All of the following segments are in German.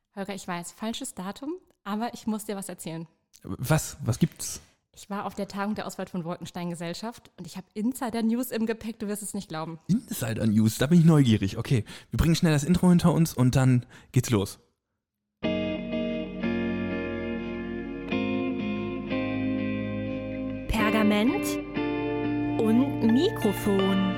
Holger, ich weiß, falsches Datum, aber ich muss dir was erzählen. Was gibt's? Ich war auf der Tagung der Oswald von Wolkenstein Gesellschaft und ich habe Insider-News im Gepäck, du wirst es nicht glauben. Insider-News, da bin ich neugierig. Okay, wir bringen schnell das Intro hinter uns und dann geht's los. Pergament und Mikrofon.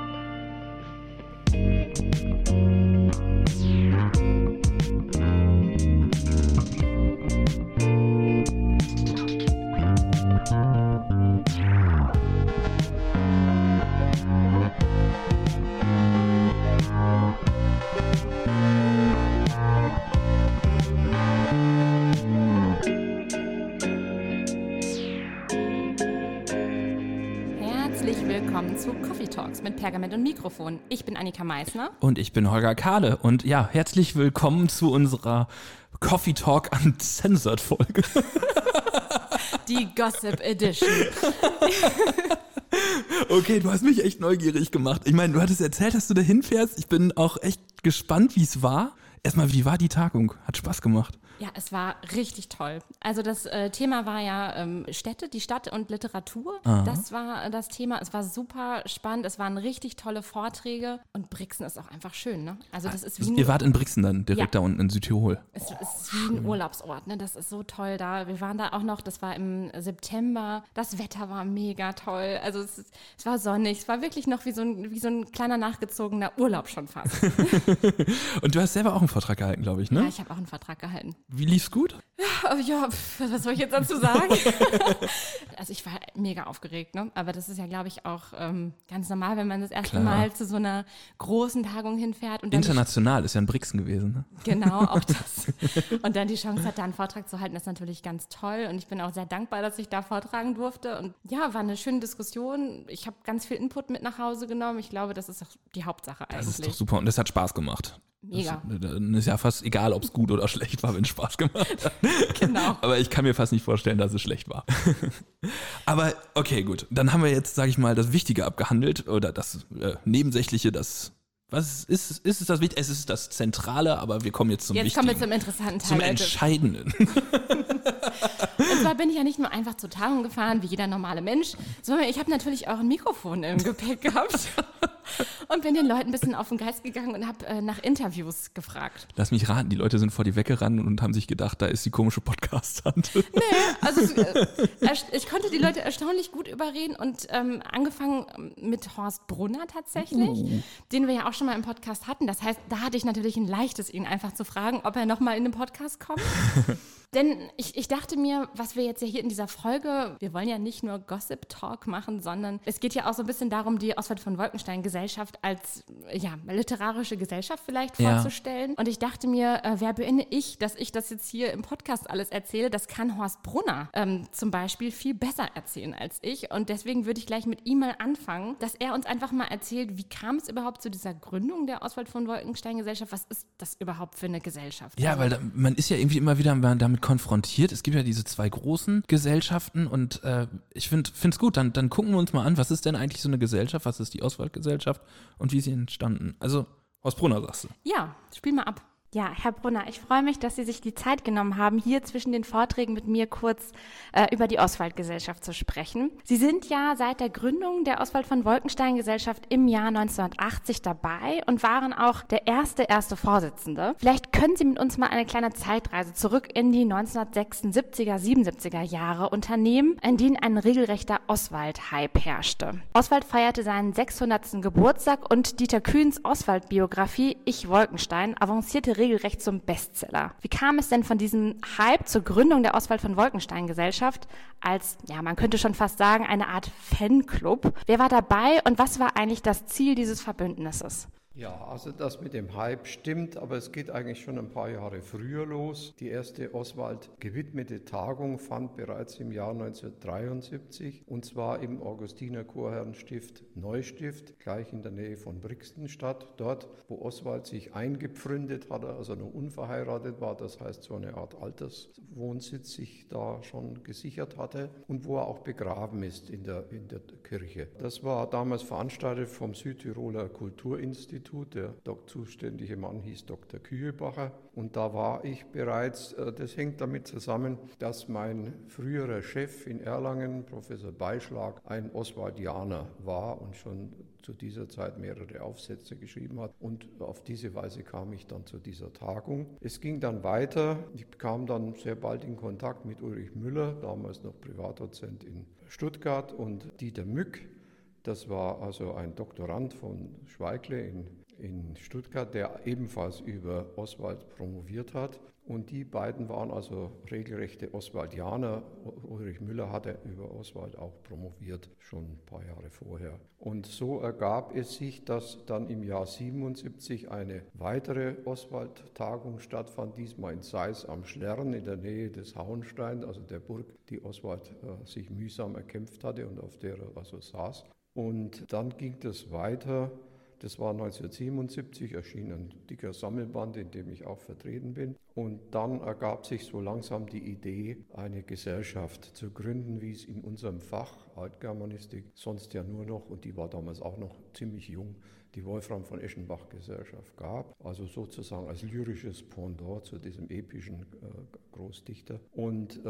Herzlich willkommen zu Coffee Talks mit Pergament und Mikrofon. Ich bin Annika Meissner. Und ich bin Holger Kahle und ja, herzlich willkommen zu unserer Coffee Talk Uncensored Folge. Die Gossip Edition. Okay, du hast mich echt neugierig gemacht. Ich meine, du hattest erzählt, dass du da hinfährst. Ich bin auch echt gespannt, wie es war. Erstmal, wie war die Tagung? Hat Spaß gemacht. Ja, es war richtig toll. Also das Thema war ja Städte, die Stadt und Literatur. Aha. Das war das Thema. Es war super spannend. Es waren richtig tolle Vorträge. Und Brixen ist auch einfach schön, ne? Also das ist wie Ihr wart in Brixen dann, direkt da unten in Südtirol. Es ist wie ein Urlaubsort, ne? Das ist so toll da. Wir waren da auch noch, das war im September. Das Wetter war mega toll. Also es war sonnig. Es war wirklich noch wie so ein kleiner nachgezogener Urlaub schon fast. Und du hast selber auch einen Vortrag gehalten, glaube ich, ne? Ja, ich habe auch einen Vertrag gehalten. Wie lief's gut? Ja, was soll ich jetzt dazu sagen? Also ich war mega aufgeregt, ne? Aber das ist ja, glaube ich, auch ganz normal, wenn man das erste Mal zu so einer großen Tagung hinfährt. Und dann International ist ja in Brixen gewesen, ne? Genau, auch das. Und dann die Chance hat, da einen Vortrag zu halten, ist natürlich ganz toll. Und ich bin auch sehr dankbar, dass ich da vortragen durfte. Und ja, war eine schöne Diskussion. Ich habe ganz viel Input mit nach Hause genommen. Ich glaube, das ist auch die Hauptsache eigentlich. Das ist doch super und das hat Spaß gemacht. Mega. Dann ist ja fast egal, ob es gut oder schlecht war, wenn es Spaß gemacht hat. Genau. Aber ich kann mir fast nicht vorstellen, dass es schlecht war. Aber okay, gut. Dann haben wir jetzt, sage ich mal, das Wichtige abgehandelt oder das Nebensächliche, was ist es das Wichtige? Es ist das Zentrale, aber wir kommen jetzt zum Wichtigen. Jetzt kommen wir zum interessanten Teil. Zum Entscheidenden. Und zwar bin ich ja nicht nur einfach zur Tagung gefahren, wie jeder normale Mensch, sondern ich habe natürlich auch ein Mikrofon im Gepäck gehabt und bin den Leuten ein bisschen auf den Geist gegangen und habe nach Interviews gefragt. Lass mich raten, die Leute sind vor dir weggerannt und haben sich gedacht, da ist die komische Podcast-Tante. Nee, also ich konnte die Leute erstaunlich gut überreden und angefangen mit Horst Brunner tatsächlich, den wir ja auch schon mal im Podcast hatten. Das heißt, da hatte ich natürlich ein leichtes, ihn einfach zu fragen, ob er nochmal in den Podcast kommt. Denn ich dachte mir, was wir jetzt ja hier in dieser Folge, wir wollen ja nicht nur Gossip-Talk machen, sondern es geht ja auch so ein bisschen darum, die Oswald von Wolkenstein Gesellschaft als literarische Gesellschaft vielleicht vorzustellen. Und ich dachte mir, wer bin ich, dass ich das jetzt hier im Podcast alles erzähle? Das kann Horst Brunner zum Beispiel viel besser erzählen als ich. Und deswegen würde ich gleich mit ihm mal anfangen, dass er uns einfach mal erzählt, wie kam es überhaupt zu dieser Gründung der Oswald von Wolkenstein Gesellschaft? Was ist das überhaupt für eine Gesellschaft? Ja, weil man ist ja irgendwie immer wieder damit konfrontiert. Es gibt ja diese zwei großen Gesellschaften und ich finde es gut, dann gucken wir uns mal an, was ist denn eigentlich so eine Gesellschaft, was ist die Oswald-Gesellschaft und wie ist sie entstanden? Also, Horst Brunner, sagst du. Ja, spiel mal ab. Ja, Herr Brunner, ich freue mich, dass Sie sich die Zeit genommen haben, hier zwischen den Vorträgen mit mir kurz über die Oswald-Gesellschaft zu sprechen. Sie sind ja seit der Gründung der Oswald von Wolkenstein Gesellschaft im Jahr 1980 dabei und waren auch der erste Vorsitzende. Vielleicht können Sie mit uns mal eine kleine Zeitreise zurück in die 1976er, 77er Jahre unternehmen, in denen ein regelrechter Oswald-Hype herrschte. Oswald feierte seinen 600. Geburtstag und Dieter Kühns Oswald-Biografie Ich Wolkenstein avancierte regelrecht zum Bestseller. Wie kam es denn von diesem Hype zur Gründung der Oswald von Wolkenstein Gesellschaft als, ja, man könnte schon fast sagen, eine Art Fanclub? Wer war dabei und was war eigentlich das Ziel dieses Verbündnisses? Ja, also das mit dem Hype stimmt, aber es geht eigentlich schon ein paar Jahre früher los. Die erste Oswald gewidmete Tagung fand bereits im Jahr 1973 und zwar im Augustiner Chorherrenstift Neustift, gleich in der Nähe von Brixen statt. Dort, wo Oswald sich eingepfründet hatte, also noch unverheiratet war, das heißt so eine Art Alterswohnsitz sich da schon gesichert hatte und wo er auch begraben ist in der Kirche. Das war damals veranstaltet vom Südtiroler Kulturinstitut Institut. Der zuständige Mann hieß Dr. Kühebacher. Und da war ich bereits, das hängt damit zusammen, dass mein früherer Chef in Erlangen, Professor Beischlag, ein Oswaldianer war und schon zu dieser Zeit mehrere Aufsätze geschrieben hat. Und auf diese Weise kam ich dann zu dieser Tagung. Es ging dann weiter. Ich kam dann sehr bald in Kontakt mit Ulrich Müller, damals noch Privatdozent in Stuttgart, und Dieter Mück. Das war also ein Doktorand von Schweigle in Stuttgart, der ebenfalls über Oswald promoviert hat. Und die beiden waren also regelrechte Oswaldianer. Ulrich Müller hatte über Oswald auch promoviert, schon ein paar Jahre vorher. Und so ergab es sich, dass dann im Jahr 1977 eine weitere Oswald-Tagung stattfand, diesmal in Seis am Schlern in der Nähe des Hauenstein, also der Burg, die Oswald sich mühsam erkämpft hatte und auf der er also saß. Und dann ging das weiter. Das war 1977, erschien ein dicker Sammelband, in dem ich auch vertreten bin. Und dann ergab sich so langsam die Idee, eine Gesellschaft zu gründen, wie es in unserem Fach Altgermanistik sonst ja nur noch, und die war damals auch noch ziemlich jung, die Wolfram von Eschenbach-Gesellschaft gab. Also sozusagen als lyrisches Pendant zu diesem epischen Großdichter. Und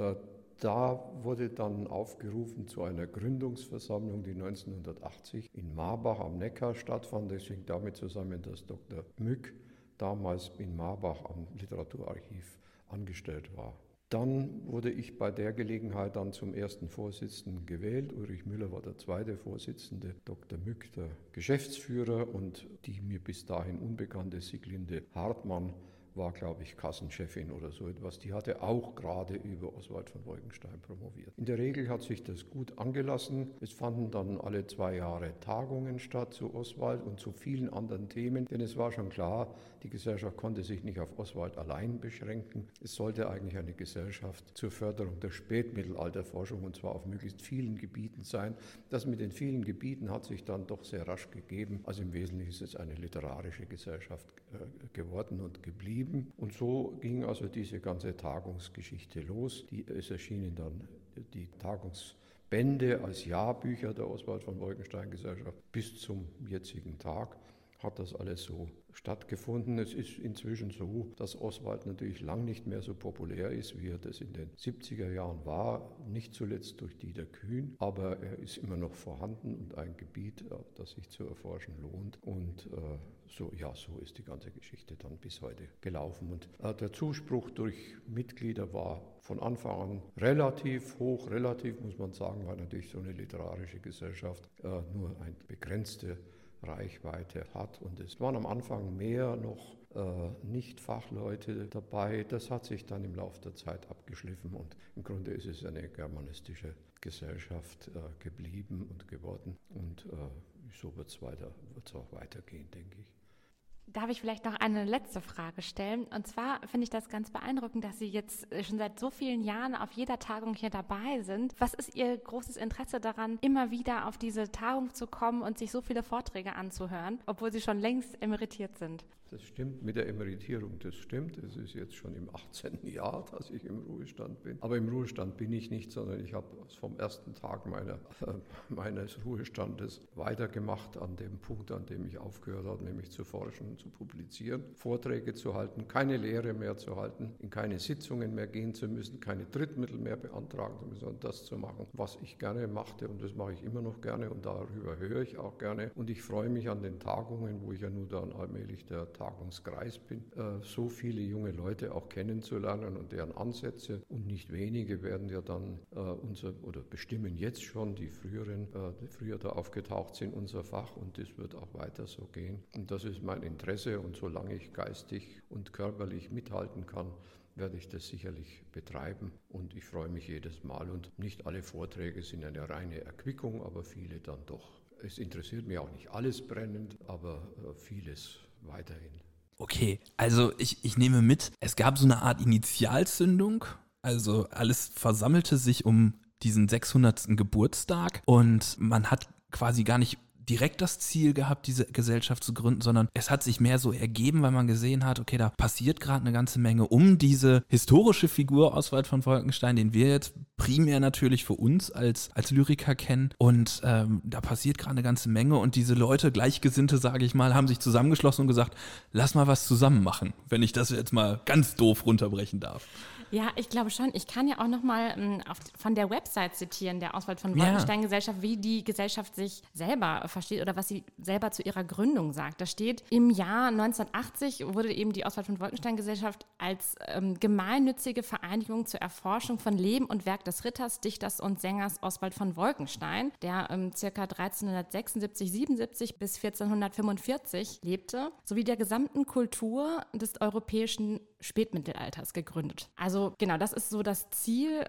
da wurde dann aufgerufen zu einer Gründungsversammlung, die 1980 in Marbach am Neckar stattfand. Das hing damit zusammen, dass Dr. Mück damals in Marbach am Literaturarchiv angestellt war. Dann wurde ich bei der Gelegenheit dann zum ersten Vorsitzenden gewählt. Ulrich Müller war der zweite Vorsitzende, Dr. Mück der Geschäftsführer, und die mir bis dahin unbekannte Sieglinde Hartmann war, glaube ich, Kassenchefin oder so etwas. Die hatte auch gerade über Oswald von Wolkenstein promoviert. In der Regel hat sich das gut angelassen. Es fanden dann alle 2 Jahre Tagungen statt zu Oswald und zu vielen anderen Themen, denn es war schon klar, die Gesellschaft konnte sich nicht auf Oswald allein beschränken. Es sollte eigentlich eine Gesellschaft zur Förderung der Spätmittelalterforschung, und zwar auf möglichst vielen Gebieten sein. Das mit den vielen Gebieten hat sich dann doch sehr rasch gegeben. Also im Wesentlichen ist es eine literarische Gesellschaft geworden und geblieben. Und so ging also diese ganze Tagungsgeschichte los. Es erschienen dann die Tagungsbände als Jahrbücher der Oswald von Wolkenstein Gesellschaft. Bis zum jetzigen Tag hat das alles so stattgefunden. Es ist inzwischen so, dass Oswald natürlich lang nicht mehr so populär ist, wie er das in den 70er Jahren war, nicht zuletzt durch Dieter Kühn, aber er ist immer noch vorhanden und ein Gebiet, das sich zu erforschen lohnt. Und so ist die ganze Geschichte dann bis heute gelaufen. Und der Zuspruch durch Mitglieder war von Anfang an relativ hoch, relativ muss man sagen, weil natürlich so eine literarische Gesellschaft nur eine begrenzte Reichweite hat. Und es waren am Anfang mehr noch Nicht-Fachleute dabei. Das hat sich dann im Laufe der Zeit abgeschliffen und im Grunde ist es eine germanistische Gesellschaft geblieben und geworden. Und so wird es auch weitergehen, denke ich. Darf ich vielleicht noch eine letzte Frage stellen? Und zwar finde ich das ganz beeindruckend, dass Sie jetzt schon seit so vielen Jahren auf jeder Tagung hier dabei sind. Was ist Ihr großes Interesse daran, immer wieder auf diese Tagung zu kommen und sich so viele Vorträge anzuhören, obwohl Sie schon längst emeritiert sind? Das stimmt mit der Emeritierung, das stimmt. Es ist jetzt schon im 18. Jahr, dass ich im Ruhestand bin. Aber im Ruhestand bin ich nicht, sondern ich habe vom ersten Tag meines Ruhestandes weitergemacht an dem Punkt, an dem ich aufgehört habe, nämlich zu forschen und zu publizieren, Vorträge zu halten, keine Lehre mehr zu halten, in keine Sitzungen mehr gehen zu müssen, keine Drittmittel mehr beantragen zu müssen, sondern das zu machen, was ich gerne machte, und das mache ich immer noch gerne und darüber höre ich auch gerne. Und ich freue mich an den Tagungen, wo ich ja nun dann allmählich der Tagungskreis bin, so viele junge Leute auch kennenzulernen und deren Ansätze, und nicht wenige werden ja dann bestimmen jetzt schon die früher da aufgetaucht sind, unser Fach, und das wird auch weiter so gehen. Und das ist mein Interesse, und solange ich geistig und körperlich mithalten kann, werde ich das sicherlich betreiben, und ich freue mich jedes Mal, und nicht alle Vorträge sind eine reine Erquickung, aber viele dann doch. Es interessiert mich auch nicht alles brennend, aber vieles weiterhin. Okay, also ich nehme mit, es gab so eine Art Initialzündung, also alles versammelte sich um diesen 600. Geburtstag und man hat quasi gar nicht direkt das Ziel gehabt, diese Gesellschaft zu gründen, sondern es hat sich mehr so ergeben, weil man gesehen hat, okay, da passiert gerade eine ganze Menge um diese historische Figur Oswald von Wolkenstein, den wir jetzt primär natürlich für uns als Lyriker kennen. Und da passiert gerade eine ganze Menge und diese Leute, Gleichgesinnte, sage ich mal, haben sich zusammengeschlossen und gesagt, lass mal was zusammen machen, wenn ich das jetzt mal ganz doof runterbrechen darf. Ja, ich glaube schon. Ich kann ja auch nochmal von der Website zitieren, der Oswald von Wolkenstein-Gesellschaft, wie die Gesellschaft sich selber versteht oder was sie selber zu ihrer Gründung sagt. Da steht, im Jahr 1980 wurde eben die Oswald von Wolkenstein-Gesellschaft als gemeinnützige Vereinigung zur Erforschung von Leben und Werk des Ritters, Dichters und Sängers Oswald von Wolkenstein, der ca. 1376/77 bis 1445 lebte, sowie der gesamten Kultur des europäischen Spätmittelalters gegründet. Also genau, das ist so das Ziel.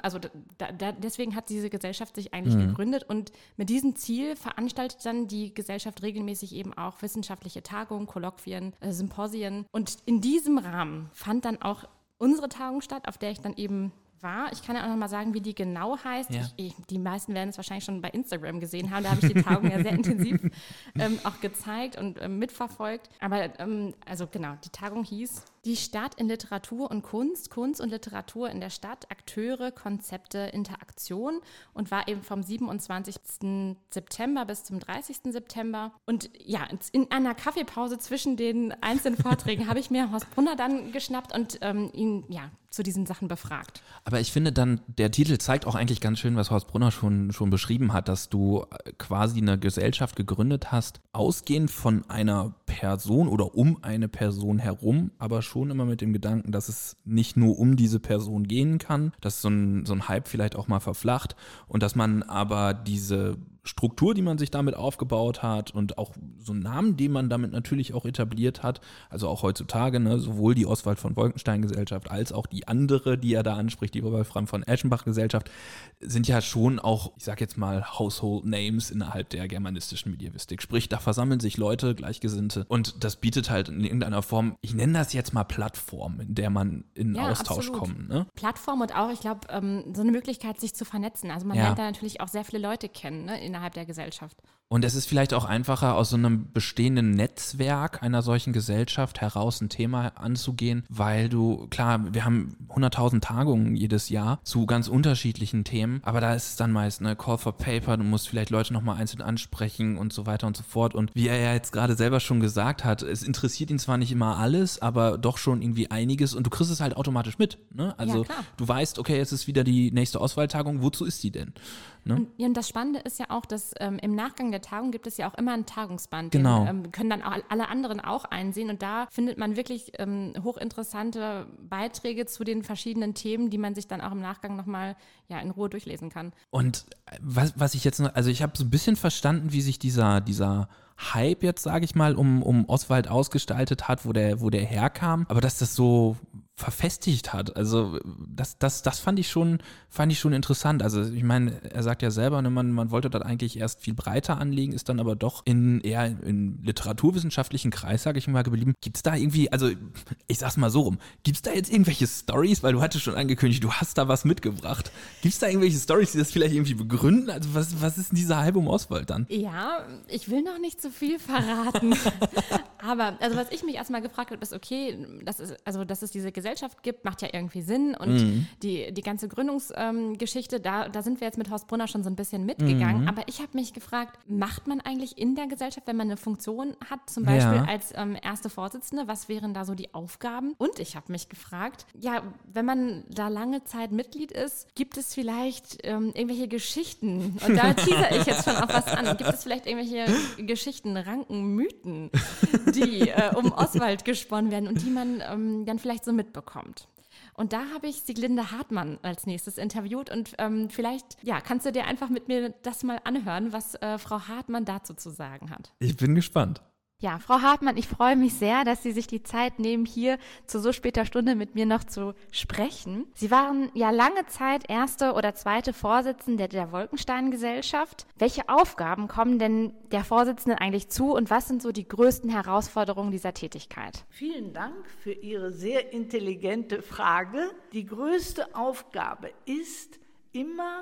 Deswegen hat diese Gesellschaft sich eigentlich gegründet und mit diesem Ziel veranstaltet dann die Gesellschaft regelmäßig eben auch wissenschaftliche Tagungen, Kolloquien, Symposien. Und in diesem Rahmen fand dann auch unsere Tagung statt, auf der ich dann eben war. Ich kann ja auch noch mal sagen, wie die genau heißt. Ja. Die meisten werden es wahrscheinlich schon bei Instagram gesehen haben. Da habe ich die Tagung ja sehr intensiv auch gezeigt und mitverfolgt. Aber also genau, die Tagung hieß Die Stadt in Literatur und Kunst, Kunst und Literatur in der Stadt, Akteure, Konzepte, Interaktion und war eben vom 27. September bis zum 30. September. Und ja, in einer Kaffeepause zwischen den einzelnen Vorträgen habe ich mir Horst Brunner dann geschnappt und ihn zu diesen Sachen befragt. Aber ich finde dann, der Titel zeigt auch eigentlich ganz schön, was Horst Brunner schon beschrieben hat, dass du quasi eine Gesellschaft gegründet hast, ausgehend von einer Person oder um eine Person herum, aber schon immer mit dem Gedanken, dass es nicht nur um diese Person gehen kann, dass so ein Hype vielleicht auch mal verflacht und dass man aber diese Struktur, die man sich damit aufgebaut hat und auch so einen Namen, den man damit natürlich auch etabliert hat, also auch heutzutage, ne, sowohl die Oswald von Wolkenstein Gesellschaft als auch die andere, die er da anspricht, die Wolfram von Eschenbach Gesellschaft, sind ja schon auch, ich sag jetzt mal, Household Names innerhalb der germanistischen Medievistik. Sprich, da versammeln sich Leute, Gleichgesinnte und das bietet halt in irgendeiner Form, ich nenne das jetzt mal Plattform, in der man in Austausch kommt. Ne? Plattform und auch, ich glaube, so eine Möglichkeit, sich zu vernetzen. Also man lernt da natürlich auch sehr viele Leute kennen, ne, innerhalb der Gesellschaft. Und es ist vielleicht auch einfacher, aus so einem bestehenden Netzwerk einer solchen Gesellschaft heraus ein Thema anzugehen, weil klar, wir haben 100.000 Tagungen jedes Jahr zu ganz unterschiedlichen Themen, aber da ist es dann meist eine Call for Paper, du musst vielleicht Leute nochmal einzeln ansprechen und so weiter und so fort. Und wie er ja jetzt gerade selber schon gesagt hat, es interessiert ihn zwar nicht immer alles, aber doch schon irgendwie einiges und du kriegst es halt automatisch mit. Ne? Also du weißt, okay, es ist wieder die nächste Oswald-Tagung, wozu ist die denn? Ne? Und das Spannende ist ja auch, dass im Nachgang der Tagung gibt es ja auch immer ein Tagungsband. Genau. Den können dann auch alle anderen auch einsehen und da findet man wirklich hochinteressante Beiträge zu den verschiedenen Themen, die man sich dann auch im Nachgang nochmal in Ruhe durchlesen kann. Und was ich jetzt noch, also ich habe so ein bisschen verstanden, wie sich dieser Hype jetzt, sage ich mal, um Oswald ausgestaltet hat, wo der herkam, aber dass das so verfestigt hat. Also das fand ich schon interessant. Also ich meine, er sagt ja selber, ne, man wollte das eigentlich erst viel breiter anlegen, ist dann aber doch eher in literaturwissenschaftlichen Kreis, sage ich mal, geblieben. Gibt's da irgendwie, also ich sag's mal so rum, gibt's da jetzt irgendwelche Storys, weil du hattest schon angekündigt, du hast da was mitgebracht. Gibt's da irgendwelche Storys, die das vielleicht irgendwie begründen? Also was ist denn dieser Hype um Oswald dann? Ja, ich will noch nicht zu viel verraten. Aber also was ich mich erstmal gefragt habe, ist okay, dass es diese Gesellschaft gibt, macht ja irgendwie Sinn und die ganze Gründungsgeschichte, da sind wir jetzt mit Horst Brunner schon so ein bisschen mitgegangen, aber ich habe mich gefragt, macht man eigentlich in der Gesellschaft, wenn man eine Funktion hat, zum Beispiel als erste Vorsitzende, was wären da so die Aufgaben? Und ich habe mich gefragt, wenn man da lange Zeit Mitglied ist, gibt es vielleicht irgendwelche Geschichten, und da teaser ich jetzt schon auf was an, gibt es vielleicht irgendwelche Geschichten, Ranken, Mythen, die um Oswald gesponnen werden und die man dann vielleicht so mitbekommt. Und da habe ich Sieglinde Hartmann als nächstes interviewt und vielleicht kannst du dir einfach mit mir das mal anhören, was Frau Hartmann dazu zu sagen hat. Ich bin gespannt. Ja, Frau Hartmann, ich freue mich sehr, dass Sie sich die Zeit nehmen, hier zu so später Stunde mit mir noch zu sprechen. Sie waren ja lange Zeit erste oder zweite Vorsitzende der Wolkenstein-Gesellschaft. Welche Aufgaben kommen denn der Vorsitzenden eigentlich zu und was sind so die größten Herausforderungen dieser Tätigkeit? Vielen Dank für Ihre sehr intelligente Frage. Die größte Aufgabe ist immer,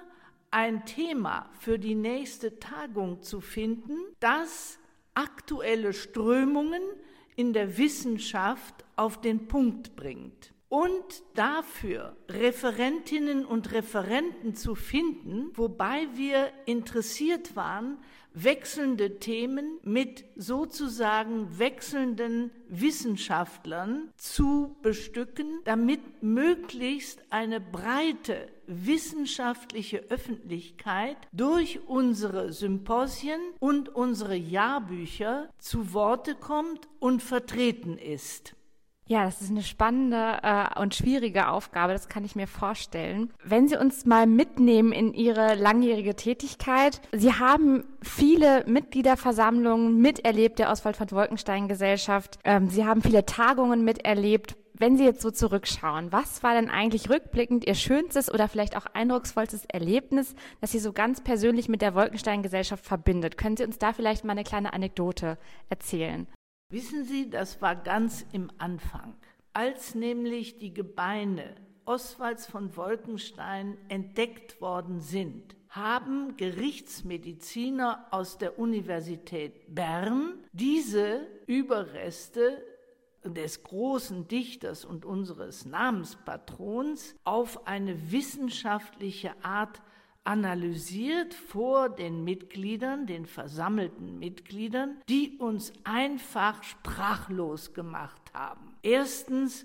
ein Thema für die nächste Tagung zu finden, das aktuelle Strömungen in der Wissenschaft auf den Punkt bringt. Und dafür Referentinnen und Referenten zu finden, wobei wir interessiert waren, wechselnde Themen mit sozusagen wechselnden Wissenschaftlern zu bestücken, damit möglichst eine breite wissenschaftliche Öffentlichkeit durch unsere Symposien und unsere Jahrbücher zu Worte kommt und vertreten ist. Ja, das ist eine spannende und schwierige Aufgabe, das kann ich mir vorstellen. Wenn Sie uns mal mitnehmen in Ihre langjährige Tätigkeit, Sie haben viele Mitgliederversammlungen miterlebt der Oswald von Wolkenstein Gesellschaft. Sie haben viele Tagungen miterlebt. Wenn Sie jetzt so zurückschauen, was war denn eigentlich rückblickend Ihr schönstes oder vielleicht auch eindrucksvollstes Erlebnis, das Sie so ganz persönlich mit der Wolkenstein Gesellschaft verbindet? Können Sie uns da vielleicht mal eine kleine Anekdote erzählen? Wissen Sie, das war ganz im Anfang, als nämlich die Gebeine Oswalds von Wolkenstein entdeckt worden sind, haben Gerichtsmediziner aus der Universität Bern diese Überreste des großen Dichters und unseres Namenspatrons auf eine wissenschaftliche Art analysiert vor den Mitgliedern, den versammelten Mitgliedern, die uns einfach sprachlos gemacht haben. Erstens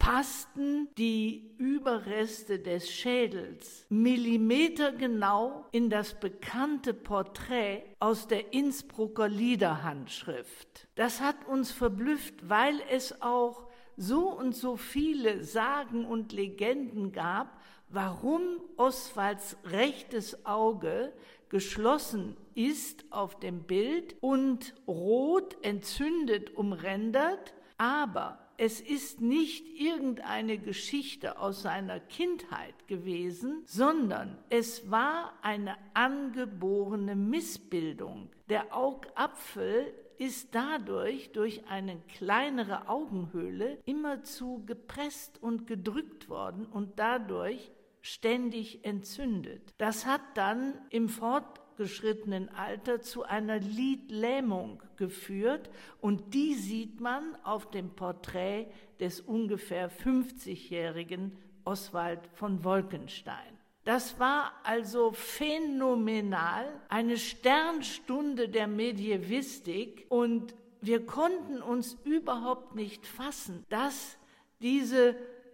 passten die Überreste des Schädels millimetergenau in das bekannte Porträt aus der Innsbrucker Liederhandschrift. Das hat uns verblüfft, weil es auch so und so viele Sagen und Legenden gab, warum Oswalds rechtes Auge geschlossen ist auf dem Bild und rot entzündet umrändert, aber es ist nicht irgendeine Geschichte aus seiner Kindheit gewesen, sondern es war eine angeborene Missbildung. Der Augapfel ist dadurch durch eine kleinere Augenhöhle immerzu gepresst und gedrückt worden und dadurch ständig entzündet. Das hat dann im fortgeschrittenen Alter zu einer Lidlähmung geführt und die sieht man auf dem Porträt des ungefähr 50-jährigen Oswald von Wolkenstein. Das war also phänomenal, eine Sternstunde der Medievistik und wir konnten uns überhaupt nicht fassen, dass diese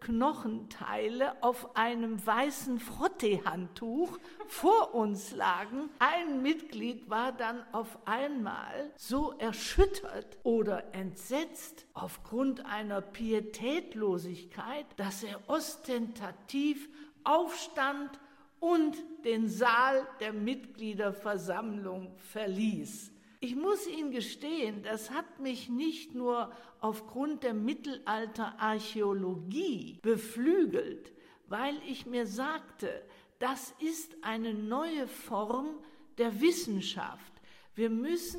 Knochenteile auf einem weißen Frotteehandtuch vor uns lagen. Ein Mitglied war dann auf einmal so erschüttert oder entsetzt aufgrund einer Pietätlosigkeit, dass er ostentativ aufstand und den Saal der Mitgliederversammlung verließ. Ich muss Ihnen gestehen, das hat mich nicht nur aufgrund der Mittelalterarchäologie beflügelt, weil ich mir sagte, das ist eine neue Form der Wissenschaft. Wir müssen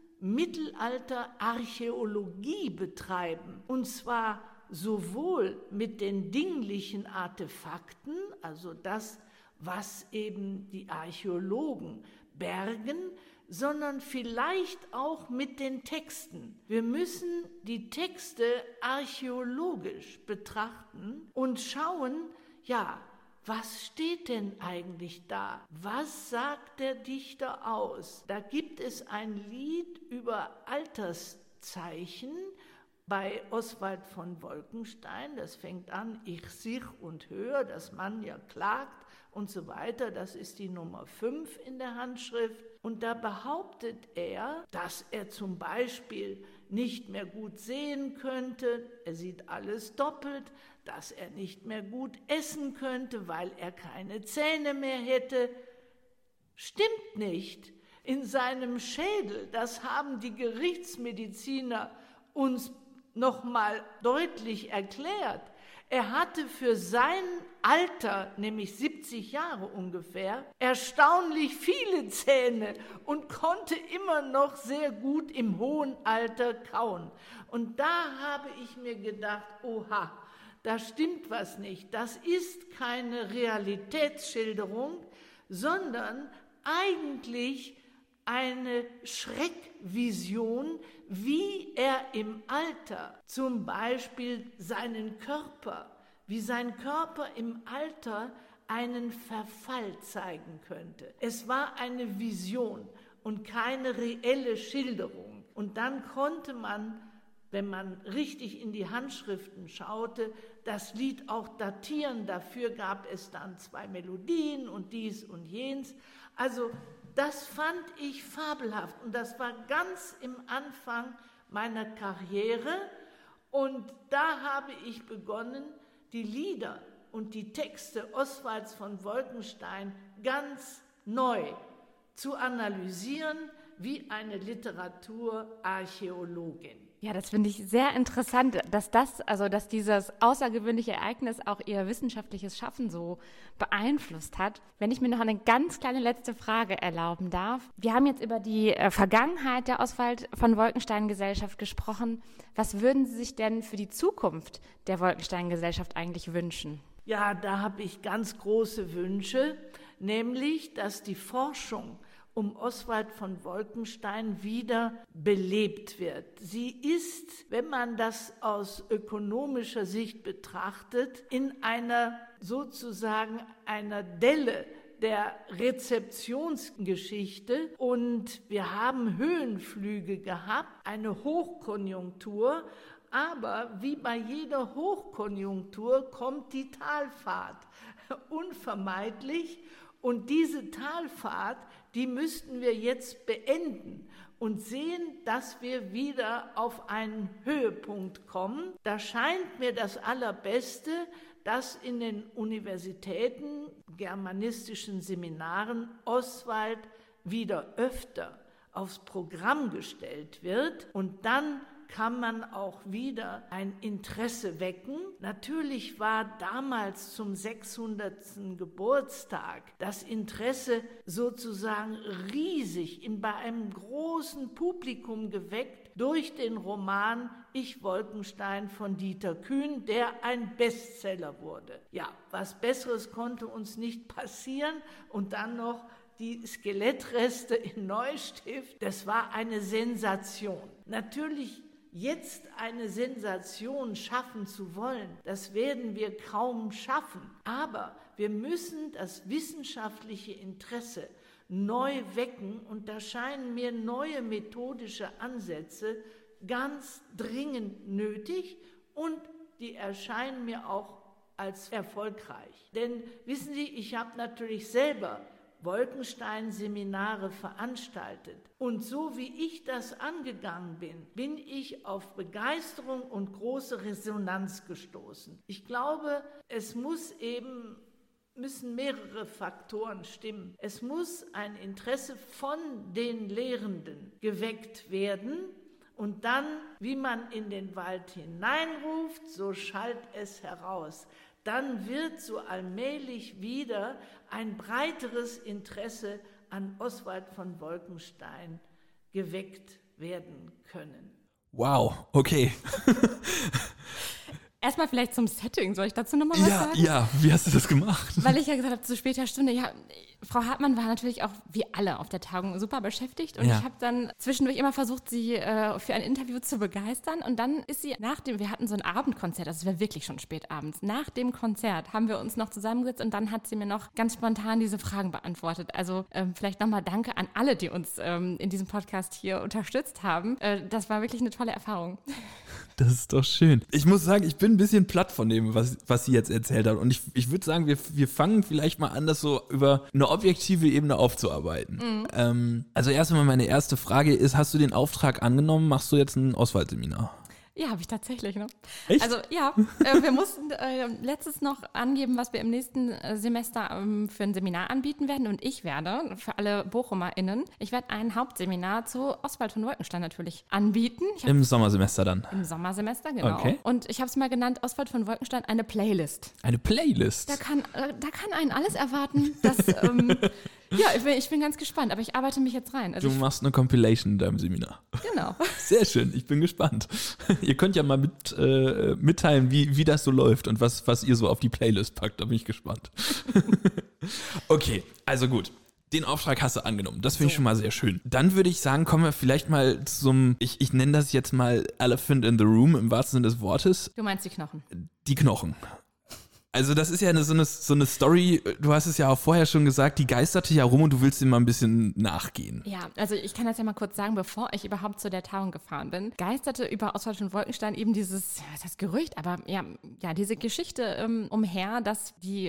Mittelalterarchäologie betreiben, und zwar sowohl mit den dinglichen Artefakten, also das, was eben die Archäologen bergen, sondern vielleicht auch mit den Texten. Wir müssen die Texte archäologisch betrachten und schauen, ja, was steht denn eigentlich da? Was sagt der Dichter aus? Da gibt es ein Lied über Alterszeichen bei Oswald von Wolkenstein. Das fängt an, ich sich und höre, dass man ja klagt und so weiter. Das ist die Nummer 5 in der Handschrift. Und da behauptet er, dass er zum Beispiel nicht mehr gut sehen könnte, er sieht alles doppelt, dass er nicht mehr gut essen könnte, weil er keine Zähne mehr hätte. Stimmt nicht. In seinem Schädel, das haben die Gerichtsmediziner uns nochmal deutlich erklärt, er hatte für sein Alter, nämlich 70 Jahre ungefähr, erstaunlich viele Zähne und konnte immer noch sehr gut im hohen Alter kauen. Und da habe ich mir gedacht, oha, da stimmt was nicht. Das ist keine Realitätsschilderung, sondern eigentlich eine Schreckvision, wie er im Alter zum Beispiel wie sein Körper im Alter einen Verfall zeigen könnte. Es war eine Vision und keine reelle Schilderung. Und dann konnte man, wenn man richtig in die Handschriften schaute, das Lied auch datieren. Dafür gab es dann 2 Melodien und dies und jenes. Also das fand ich fabelhaft und das war ganz im Anfang meiner Karriere. Und da habe ich begonnen, die Lieder und die Texte Oswalds von Wolkenstein ganz neu zu analysieren wie eine Literaturarchäologin. Ja, das finde ich sehr interessant, dass dieses außergewöhnliche Ereignis auch Ihr wissenschaftliches Schaffen so beeinflusst hat. Wenn ich mir noch eine ganz kleine letzte Frage erlauben darf. Wir haben jetzt über die Vergangenheit der Oswald von Wolkenstein Gesellschaft gesprochen. Was würden Sie sich denn für die Zukunft der Wolkenstein Gesellschaft eigentlich wünschen? Ja, da habe ich ganz große Wünsche, nämlich, dass die Forschung um Oswald von Wolkenstein wieder belebt wird. Sie ist, wenn man das aus ökonomischer Sicht betrachtet, in einer Delle der Rezeptionsgeschichte und wir haben Höhenflüge gehabt, eine Hochkonjunktur, aber wie bei jeder Hochkonjunktur kommt die Talfahrt unvermeidlich und diese Talfahrt, die müssten wir jetzt beenden und sehen, dass wir wieder auf einen Höhepunkt kommen. Da scheint mir das Allerbeste, dass in den Universitäten, germanistischen Seminaren Oswald wieder öfter aufs Programm gestellt wird und dann kann man auch wieder ein Interesse wecken. Natürlich war damals zum 600. Geburtstag das Interesse sozusagen riesig bei einem großen Publikum geweckt durch den Roman Ich Wolkenstein von Dieter Kühn, der ein Bestseller wurde. Ja, was Besseres konnte uns nicht passieren und dann noch die Skelettreste in Neustift, das war eine Sensation. Natürlich jetzt eine Sensation schaffen zu wollen, das werden wir kaum schaffen. Aber wir müssen das wissenschaftliche Interesse neu wecken und da scheinen mir neue methodische Ansätze ganz dringend nötig und die erscheinen mir auch als erfolgreich. Denn wissen Sie, ich habe natürlich selber Wolkenstein-Seminare veranstaltet. Und so wie ich das angegangen bin, bin ich auf Begeisterung und große Resonanz gestoßen. Ich glaube, müssen mehrere Faktoren stimmen. Es muss ein Interesse von den Lehrenden geweckt werden und dann, wie man in den Wald hineinruft, so schallt es heraus. Dann wird so allmählich wieder ein breiteres Interesse an Oswald von Wolkenstein geweckt werden können. Wow, okay. Erstmal vielleicht zum Setting. Soll ich dazu nochmal was sagen? Ja, wie hast du das gemacht? Weil ich ja gesagt habe, zu später Stunde, ja, Frau Hartmann war natürlich auch, wie alle auf der Tagung, super beschäftigt. Und ich habe dann zwischendurch immer versucht, sie für ein Interview zu begeistern. Und dann ist sie wir hatten so ein Abendkonzert, also es war wirklich schon spät abends. Nach dem Konzert haben wir uns noch zusammengesetzt und dann hat sie mir noch ganz spontan diese Fragen beantwortet. Also vielleicht nochmal Danke an alle, die uns in diesem Podcast hier unterstützt haben. Das war wirklich eine tolle Erfahrung. Das ist doch schön. Ich muss sagen, ich bin ein bisschen platt von dem, was sie jetzt erzählt hat. Und ich würde sagen, wir fangen vielleicht mal an, das so über eine objektive Ebene aufzuarbeiten. Mhm. Also erst einmal meine erste Frage ist, hast du den Auftrag angenommen? Machst du jetzt ein Oswald-Seminar? Ja, habe ich tatsächlich, ne? Echt? Also ja, wir mussten letztes noch angeben, was wir im nächsten Semester für ein Seminar anbieten werden. Und ich werde, für alle BochumerInnen, ein Hauptseminar zu Oswald von Wolkenstein natürlich anbieten. Im Sommersemester dann? Im Sommersemester, genau. Okay. Und ich habe es mal genannt, Oswald von Wolkenstein, eine Playlist. Eine Playlist? Da kann einen alles erwarten. Das, ja, ich bin ganz gespannt, aber ich arbeite mich jetzt rein. Also du machst eine Compilation in deinem Seminar. Genau. Sehr schön, ich bin gespannt. Ihr könnt ja mal mitteilen, wie das so läuft und was ihr so auf die Playlist packt. Da bin ich gespannt. Okay, also gut. Den Auftrag hast du angenommen. Das finde ich schon mal sehr schön. Dann würde ich sagen, kommen wir vielleicht mal zum, ich nenne das jetzt mal Elephant in the Room im wahrsten Sinne des Wortes. Du meinst die Knochen? Die Knochen. Also das ist ja so eine Story, du hast es ja auch vorher schon gesagt, die geisterte ja rum und du willst dem mal ein bisschen nachgehen. Ja, also ich kann das ja mal kurz sagen, bevor ich überhaupt zu der Tagung gefahren bin, geisterte über Oswald von Wolkenstein eben dieses, was heißt Gerücht, aber ja diese Geschichte umher, dass die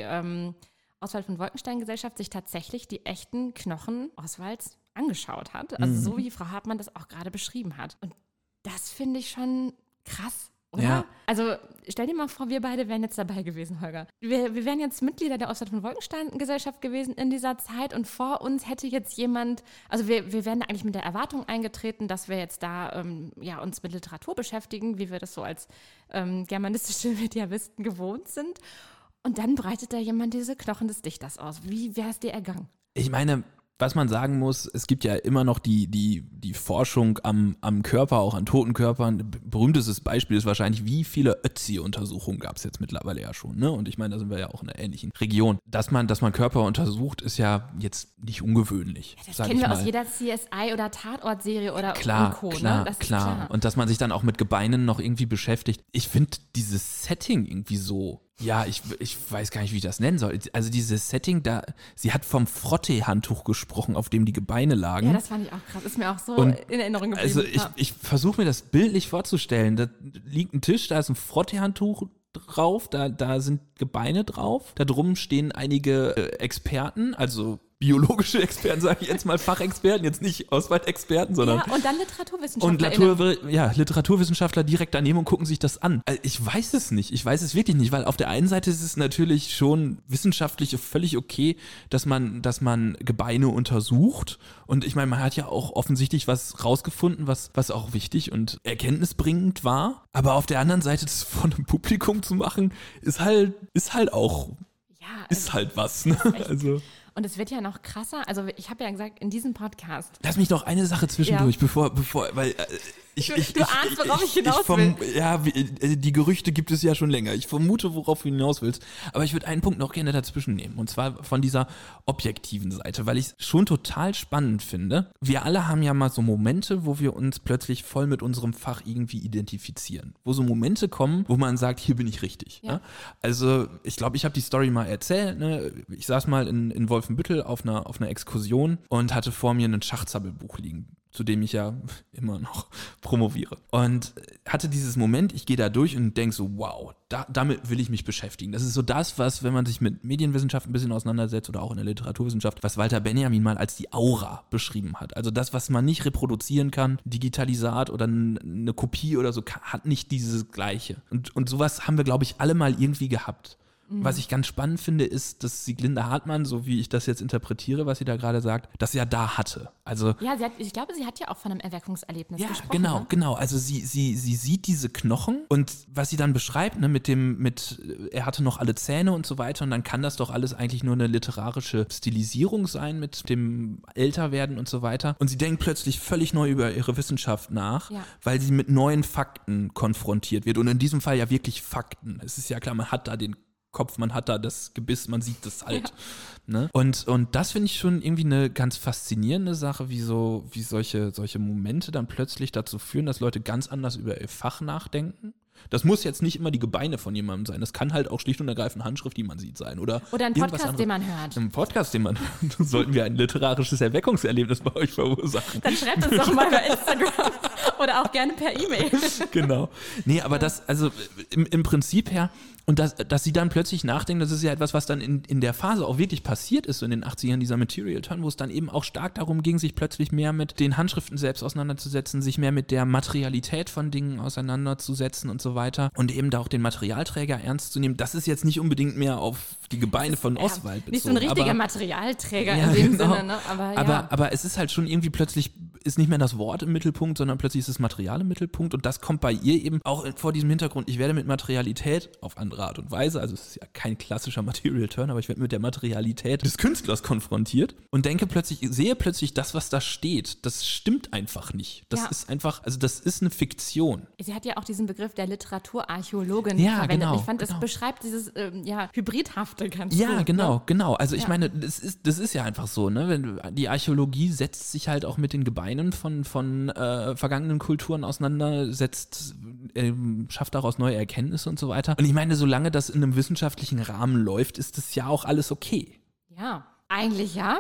Oswald von Wolkenstein-Gesellschaft sich tatsächlich die echten Knochen Oswalds angeschaut hat. Also so wie Frau Hartmann das auch gerade beschrieben hat. Und das finde ich schon krass, oder? Ja. Also stell dir mal vor, wir beide wären jetzt dabei gewesen, Holger. Wir wären jetzt Mitglieder der Oswald von Wolkenstein-Gesellschaft gewesen in dieser Zeit und vor uns hätte jetzt jemand, also wir wären da eigentlich mit der Erwartung eingetreten, dass wir jetzt da uns mit Literatur beschäftigen, wie wir das so als germanistische Mediavisten gewohnt sind. Und dann breitet da jemand diese Knochen des Dichters aus. Wie wäre es dir ergangen? Ich meine, was man sagen muss, es gibt ja immer noch die Forschung am Körper, auch an toten Körpern. Berühmtestes Beispiel ist wahrscheinlich, wie viele Ötzi-Untersuchungen gab es jetzt mittlerweile ja schon. Ne? Und ich meine, da sind wir ja auch in einer ähnlichen Region. Dass man Körper untersucht, ist ja jetzt nicht ungewöhnlich. Ja, das kennen wir aus jeder CSI- oder Tatort-Serie oder Co. Klar, ne? Das ist klar. Und dass man sich dann auch mit Gebeinen noch irgendwie beschäftigt. Ich finde dieses Setting irgendwie so. Ja, ich weiß gar nicht, wie ich das nennen soll. Also dieses Setting da, sie hat vom Frottee-Handtuch gesprochen, auf dem die Gebeine lagen. Ja, das fand ich auch krass. Ist mir auch so in Erinnerung geblieben. Also ich versuche mir das bildlich vorzustellen. Da liegt ein Tisch, da ist ein Frottee-Handtuch drauf, da sind Gebeine drauf. Da drum stehen einige Experten, also biologische Experten, sage ich jetzt mal, Fachexperten, jetzt nicht Oswald-Experten, sondern... Ja, und dann Literaturwissenschaftler. Und Literaturwissenschaftler direkt daneben und gucken sich das an. Also ich weiß es nicht, ich weiß es wirklich nicht, weil auf der einen Seite ist es natürlich schon wissenschaftlich völlig okay, dass man Gebeine untersucht und ich meine, man hat ja auch offensichtlich was rausgefunden, was auch wichtig und erkenntnisbringend war, aber auf der anderen Seite das vor einem Publikum zu machen, ist halt auch... Ja, ist halt was, ne? Also... Und es wird ja noch krasser. Also ich habe ja gesagt, in diesem Podcast. Lass mich noch eine Sache zwischendurch, weil du ahnst, worauf ich hinaus will. Ja, die Gerüchte gibt es ja schon länger. Ich vermute, worauf du hinaus willst. Aber ich würde einen Punkt noch gerne dazwischen nehmen. Und zwar von dieser objektiven Seite, weil ich es schon total spannend finde. Wir alle haben ja mal so Momente, wo wir uns plötzlich voll mit unserem Fach irgendwie identifizieren. Wo so Momente kommen, wo man sagt, hier bin ich richtig. Ja. Ne? Also ich glaube, ich habe die Story mal erzählt. Ne? Ich saß mal in Wolfenbüttel auf einer Exkursion und hatte vor mir ein Schachzappelbuch liegen, zu dem ich ja immer noch promoviere. Und hatte dieses Moment, ich gehe da durch und denke so, wow, damit will ich mich beschäftigen. Das ist so das, was, wenn man sich mit Medienwissenschaft ein bisschen auseinandersetzt oder auch in der Literaturwissenschaft, was Walter Benjamin mal als die Aura beschrieben hat. Also das, was man nicht reproduzieren kann, Digitalisat oder eine Kopie oder so, hat nicht dieses Gleiche. Und sowas haben wir, glaube ich, alle mal irgendwie gehabt. Was ich ganz spannend finde, ist, dass Sieglinde Hartmann, so wie ich das jetzt interpretiere, was sie da gerade sagt, das ja da hatte. Also, ja, ich glaube, sie hat ja auch von einem Erweckungserlebnis gesprochen. Ja, genau. Also sie sieht diese Knochen und was sie dann beschreibt, ne, er hatte noch alle Zähne und so weiter und dann kann das doch alles eigentlich nur eine literarische Stilisierung sein mit dem Älterwerden und so weiter. Und sie denkt plötzlich völlig neu über ihre Wissenschaft nach, weil sie mit neuen Fakten konfrontiert wird und in diesem Fall ja wirklich Fakten. Es ist ja klar, man hat da den Kopf, man hat da das Gebiss, man sieht das halt. Ja. Ne? Und das finde ich schon irgendwie eine ganz faszinierende Sache, wie solche Momente dann plötzlich dazu führen, dass Leute ganz anders über ihr Fach nachdenken. Das muss jetzt nicht immer die Gebeine von jemandem sein. Das kann halt auch schlicht und ergreifend Handschrift, die man sieht, sein. Oder ein Podcast, den man hört. Ein Podcast, den man hört. Sollten wir ein literarisches Erweckungserlebnis bei euch verursachen. Dann schreibt uns doch mal bei Instagram oder auch gerne per E-Mail. Genau. Nee, aber das, also im Prinzip her, und dass sie dann plötzlich nachdenken, das ist ja etwas, was dann in der Phase auch wirklich passiert ist, so in den 80ern, dieser Material Turn, wo es dann eben auch stark darum ging, sich plötzlich mehr mit den Handschriften selbst auseinanderzusetzen, sich mehr mit der Materialität von Dingen auseinanderzusetzen und so weiter und eben da auch den Materialträger ernst zu nehmen. Das ist jetzt nicht unbedingt mehr auf die Gebeine von Oswald bezogen. Nicht so ein richtiger Materialträger in dem Sinne, ne? Aber es ist halt schon irgendwie plötzlich ist nicht mehr das Wort im Mittelpunkt, sondern plötzlich ist das Material im Mittelpunkt und das kommt bei ihr eben auch vor diesem Hintergrund. Ich werde mit Materialität auf andere Art und Weise, also es ist ja kein klassischer Material Turn, aber ich werde mit der Materialität des Künstlers konfrontiert und sehe plötzlich das, was da steht, das stimmt einfach nicht. Das ist einfach, also das ist eine Fiktion. Sie hat ja auch diesen Begriff der Literaturarchäologin Ja, verwendet. genau, Ich fand, genau. es beschreibt dieses Hybridhafte ganz Ja, gut. genau, Ne? genau. Also ich Ja. meine, das ist ja einfach so, ne? Die Archäologie setzt sich halt auch mit den Gebeinen von vergangenen Kulturen auseinander, schafft daraus neue Erkenntnisse und so weiter. Und ich meine, solange das in einem wissenschaftlichen Rahmen läuft, ist das ja auch alles okay. Ja, eigentlich ja.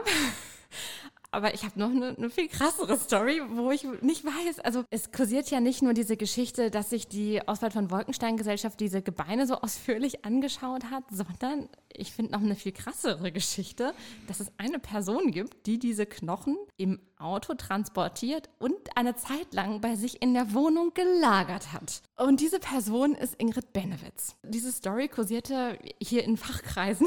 Aber ich habe noch eine viel krassere Story, wo ich nicht weiß. Also es kursiert ja nicht nur diese Geschichte, dass sich die Oswald von Wolkenstein Gesellschaft diese Gebeine so ausführlich angeschaut hat, sondern ich finde noch eine viel krassere Geschichte, dass es eine Person gibt, die diese Knochen im Auto transportiert und eine Zeit lang bei sich in der Wohnung gelagert hat. Und diese Person ist Ingrid Benewitz. Diese Story kursierte hier in Fachkreisen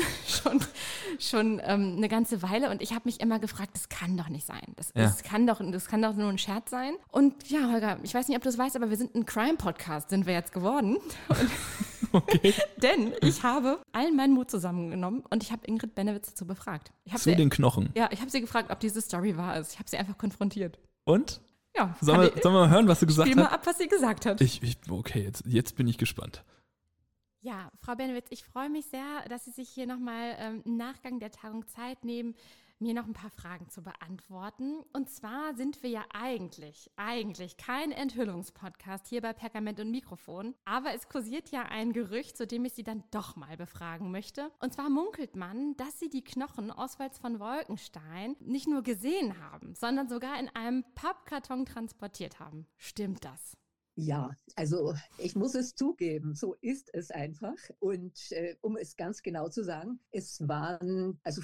schon eine ganze Weile und ich habe mich immer gefragt, das kann doch nicht sein. Das kann doch nur ein Scherz sein. Und ja, Holger, ich weiß nicht, ob du es weißt, aber wir sind ein Crime-Podcast, sind wir jetzt geworden. Okay. Denn ich habe allen meinen Mut zusammengenommen und ich habe Ingrid Benewitz dazu befragt. Zu den Knochen. Ja, ich habe sie gefragt, ob diese Story wahr ist. Ich habe sie einfach konfrontiert. Und? Ja. Sollen wir mal hören, was du gesagt Spiel hast? mal ab, was sie gesagt hat. Okay, jetzt bin ich gespannt. Ja, Frau Benewitz, ich freue mich sehr, dass Sie sich hier nochmal im Nachgang der Tagung Zeit nehmen, mir noch ein paar Fragen zu beantworten. Und zwar sind wir ja eigentlich kein Enthüllungspodcast hier bei Pergament und Mikrofon. Aber es kursiert ja ein Gerücht, zu dem ich Sie dann doch mal befragen möchte. Und zwar munkelt man, dass Sie die Knochen Oswalds von Wolkenstein nicht nur gesehen haben, sondern sogar in einem Pappkarton transportiert haben. Stimmt das? Ja, also ich muss es zugeben, so ist es einfach. Und um es ganz genau zu sagen, es waren also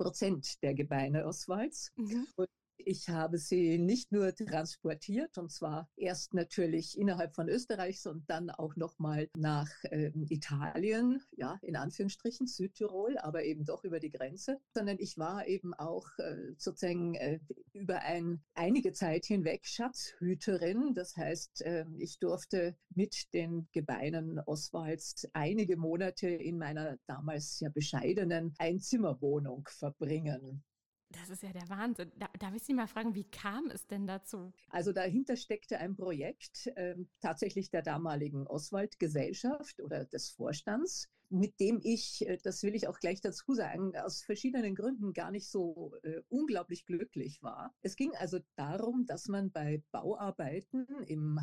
50% der Gebeine Oswalds. Mhm. Und ich habe sie nicht nur transportiert, und zwar erst natürlich innerhalb von Österreichs und dann auch nochmal nach Italien, ja, in Anführungsstrichen Südtirol, aber eben doch über die Grenze, sondern ich war eben auch sozusagen über einige Zeit hinweg Schatzhüterin. Das heißt, ich durfte mit den Gebeinen Oswalds einige Monate in meiner damals ja bescheidenen Einzimmerwohnung verbringen. Das ist ja der Wahnsinn. Darf ich Sie mal fragen, wie kam es denn dazu? Also dahinter steckte ein Projekt tatsächlich der damaligen Oswald-Gesellschaft oder des Vorstands, mit dem ich, das will ich auch gleich dazu sagen, aus verschiedenen Gründen gar nicht so unglaublich glücklich war. Es ging also darum, dass man bei Bauarbeiten im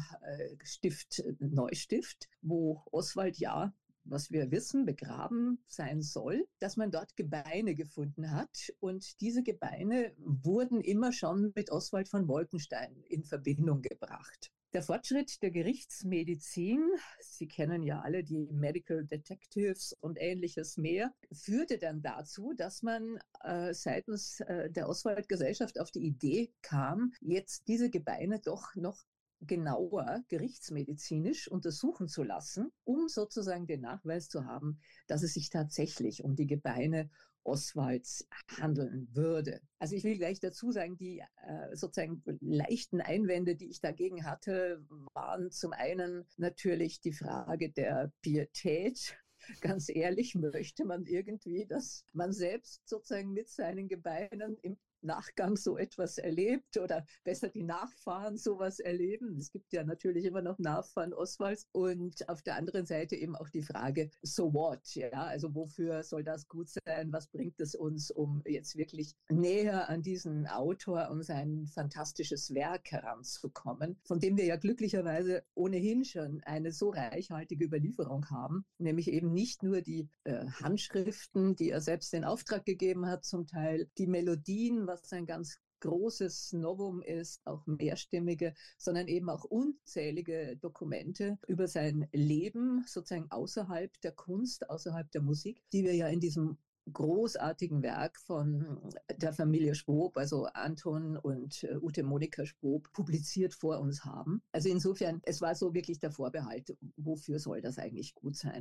Stift Neustift, wo Oswald ja, was wir wissen, begraben sein soll, dass man dort Gebeine gefunden hat. Und diese Gebeine wurden immer schon mit Oswald von Wolkenstein in Verbindung gebracht. Der Fortschritt der Gerichtsmedizin, Sie kennen ja alle die Medical Detectives und ähnliches mehr, führte dann dazu, dass man seitens der Oswald-Gesellschaft auf die Idee kam, jetzt diese Gebeine doch noch genauer gerichtsmedizinisch untersuchen zu lassen, um sozusagen den Nachweis zu haben, dass es sich tatsächlich um die Gebeine Oswalds handeln würde. Also ich will gleich dazu sagen, die sozusagen leichten Einwände, die ich dagegen hatte, waren zum einen natürlich die Frage der Pietät. Ganz ehrlich, möchte man irgendwie, dass man selbst sozusagen mit seinen Gebeinen im Nachgang so etwas erlebt oder besser die Nachfahren sowas erleben. Es gibt ja natürlich immer noch Nachfahren Oswalds und auf der anderen Seite eben auch die Frage, so what? Ja, also wofür soll das gut sein? Was bringt es uns, um jetzt wirklich näher an diesen Autor und sein fantastisches Werk heranzukommen, von dem wir ja glücklicherweise ohnehin schon eine so reichhaltige Überlieferung haben, nämlich eben nicht nur die Handschriften, die er selbst in Auftrag gegeben hat, zum Teil die Melodien, was ein ganz großes Novum ist, auch mehrstimmige, sondern eben auch unzählige Dokumente über sein Leben, sozusagen außerhalb der Kunst, außerhalb der Musik, die wir ja in diesem großartigen Werk von der Familie Schwob, also Anton und Ute Monika Schwob, publiziert vor uns haben. Also insofern, es war so wirklich der Vorbehalt, wofür soll das eigentlich gut sein?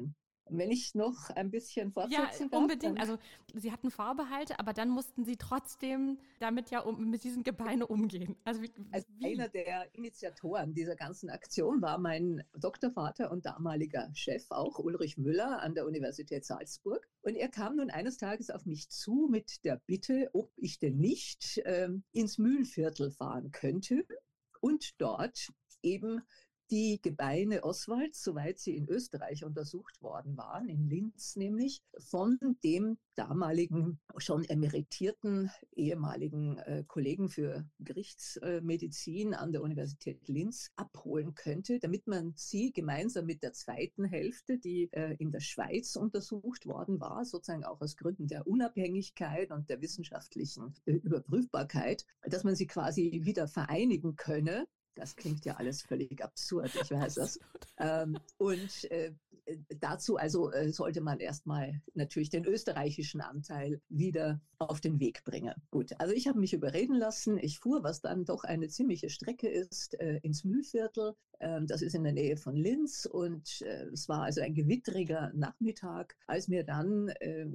Wenn ich noch ein bisschen fortsetzen darf. Unbedingt. Also Sie hatten Vorbehalte, aber dann mussten Sie trotzdem damit mit diesen Gebeine umgehen. Also wie? Einer der Initiatoren dieser ganzen Aktion war mein Doktorvater und damaliger Chef auch, Ulrich Müller an der Universität Salzburg. Und er kam nun eines Tages auf mich zu mit der Bitte, ob ich denn nicht ins Mühlenviertel fahren könnte und dort eben die Gebeine Oswalds, soweit sie in Österreich untersucht worden waren, in Linz nämlich, von dem damaligen schon emeritierten ehemaligen Kollegen für Gerichtsmedizin an der Universität Linz abholen könnte, damit man sie gemeinsam mit der zweiten Hälfte, die in der Schweiz untersucht worden war, sozusagen auch aus Gründen der Unabhängigkeit und der wissenschaftlichen Überprüfbarkeit, dass man sie quasi wieder vereinigen könne. Das klingt ja alles völlig absurd, ich weiß das. Dazu also sollte man erstmal natürlich den österreichischen Anteil wieder auf den Weg bringen. Gut, also ich habe mich überreden lassen. Ich fuhr, was dann doch eine ziemliche Strecke ist, ins Mühlviertel. Das ist in der Nähe von Linz und es war also ein gewitteriger Nachmittag, als mir dann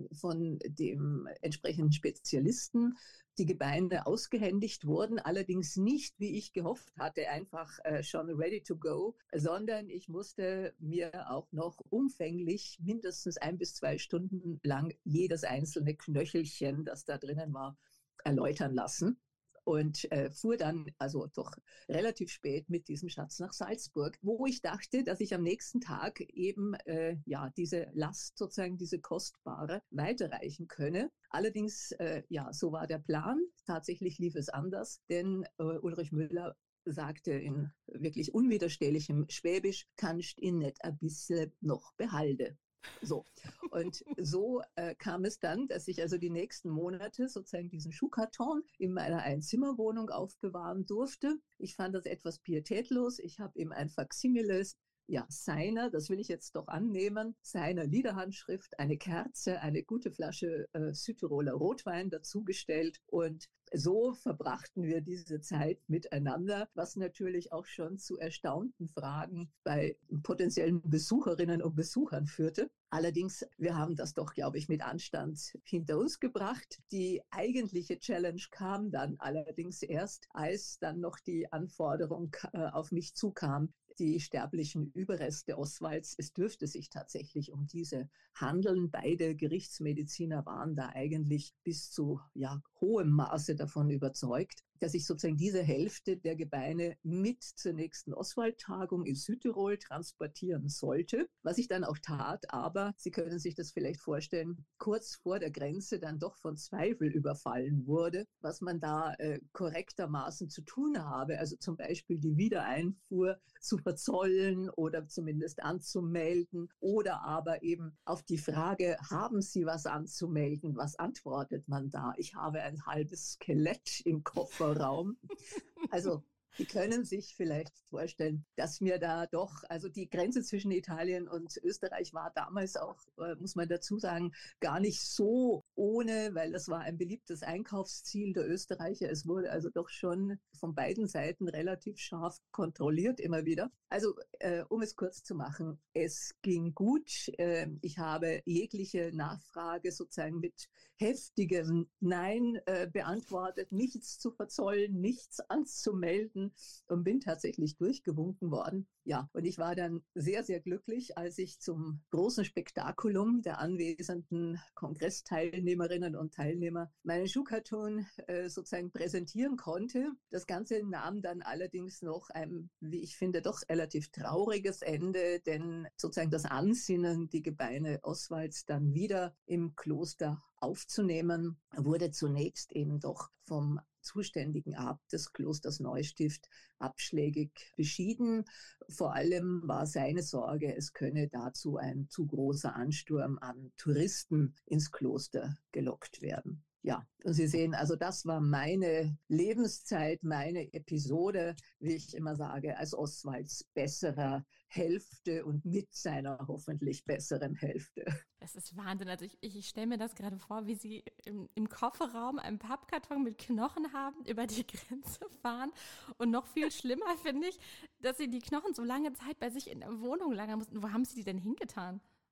von dem entsprechenden Spezialisten die Gebeine ausgehändigt wurden, allerdings nicht, wie ich gehofft hatte, einfach schon ready to go, sondern ich musste mir auch noch umfänglich mindestens 1 bis 2 Stunden lang jedes einzelne Knöchelchen, das da drinnen war, erläutern lassen. Und fuhr dann also doch relativ spät mit diesem Schatz nach Salzburg, wo ich dachte, dass ich am nächsten Tag eben diese Last, sozusagen diese kostbare, weiterreichen könne. Allerdings, so war der Plan. Tatsächlich lief es anders, denn Ulrich Müller sagte in wirklich unwiderstehlichem Schwäbisch, kannst ihn nicht ein bisschen noch behalten. So. Und so kam es dann, dass ich also die nächsten Monate sozusagen diesen Schuhkarton in meiner Einzimmerwohnung aufbewahren durfte. Ich fand das etwas pietätlos. Ich habe ihm ein Faksimile seiner, das will ich jetzt doch annehmen, seiner Liederhandschrift, eine Kerze, eine gute Flasche Südtiroler Rotwein dazugestellt und so verbrachten wir diese Zeit miteinander, was natürlich auch schon zu erstaunten Fragen bei potenziellen Besucherinnen und Besuchern führte. Allerdings, wir haben das doch, glaube ich, mit Anstand hinter uns gebracht. Die eigentliche Challenge kam dann allerdings erst, als dann noch die Anforderung auf mich zukam, die sterblichen Überreste Oswalds. Es dürfte sich tatsächlich um diese handeln. Beide Gerichtsmediziner waren da eigentlich bis zu hohem Maße davon überzeugt, dass ich sozusagen diese Hälfte der Gebeine mit zur nächsten Oswald-Tagung in Südtirol transportieren sollte, was ich dann auch tat. Aber Sie können sich das vielleicht vorstellen, kurz vor der Grenze dann doch von Zweifel überfallen wurde, was man da korrektermaßen zu tun habe. Also zum Beispiel die Wiedereinfuhr zu verzollen oder zumindest anzumelden oder aber eben auf die Frage, haben Sie was anzumelden? Was antwortet man da? Ich habe ein halbes Skelett im Kofferraum. Also Sie können sich vielleicht vorstellen, dass mir da doch, also die Grenze zwischen Italien und Österreich war damals auch, muss man dazu sagen, gar nicht so ohne, weil das war ein beliebtes Einkaufsziel der Österreicher. Es wurde also doch schon von beiden Seiten relativ scharf kontrolliert immer wieder. Also um es kurz zu machen, es ging gut. Ich habe jegliche Nachfrage sozusagen mit heftigem Nein beantwortet, nichts zu verzollen, nichts anzumelden und bin tatsächlich durchgewunken worden. Ja, und ich war dann sehr, sehr glücklich, als ich zum großen Spektakulum der anwesenden Kongressteilnehmerinnen und Teilnehmer meinen Schuhkarton sozusagen präsentieren konnte. Das Ganze nahm dann allerdings noch ein, wie ich finde, doch relativ trauriges Ende, denn sozusagen das Ansinnen, die Gebeine Oswalds dann wieder im Kloster aufzunehmen, wurde zunächst eben doch vom zuständigen Abt des Klosters Neustift abschlägig beschieden. Vor allem war seine Sorge, es könne dazu ein zu großer Ansturm an Touristen ins Kloster gelockt werden. Ja, und Sie sehen, also das war meine Lebenszeit, meine Episode, wie ich immer sage, als Oswalds besserer Hälfte und mit seiner hoffentlich besseren Hälfte. Das ist Wahnsinn. Also ich stelle mir das gerade vor, wie Sie im Kofferraum einen Pappkarton mit Knochen haben, über die Grenze fahren. Und noch viel schlimmer finde ich, dass Sie die Knochen so lange Zeit bei sich in der Wohnung lagern mussten. Wo haben Sie die denn hingetan?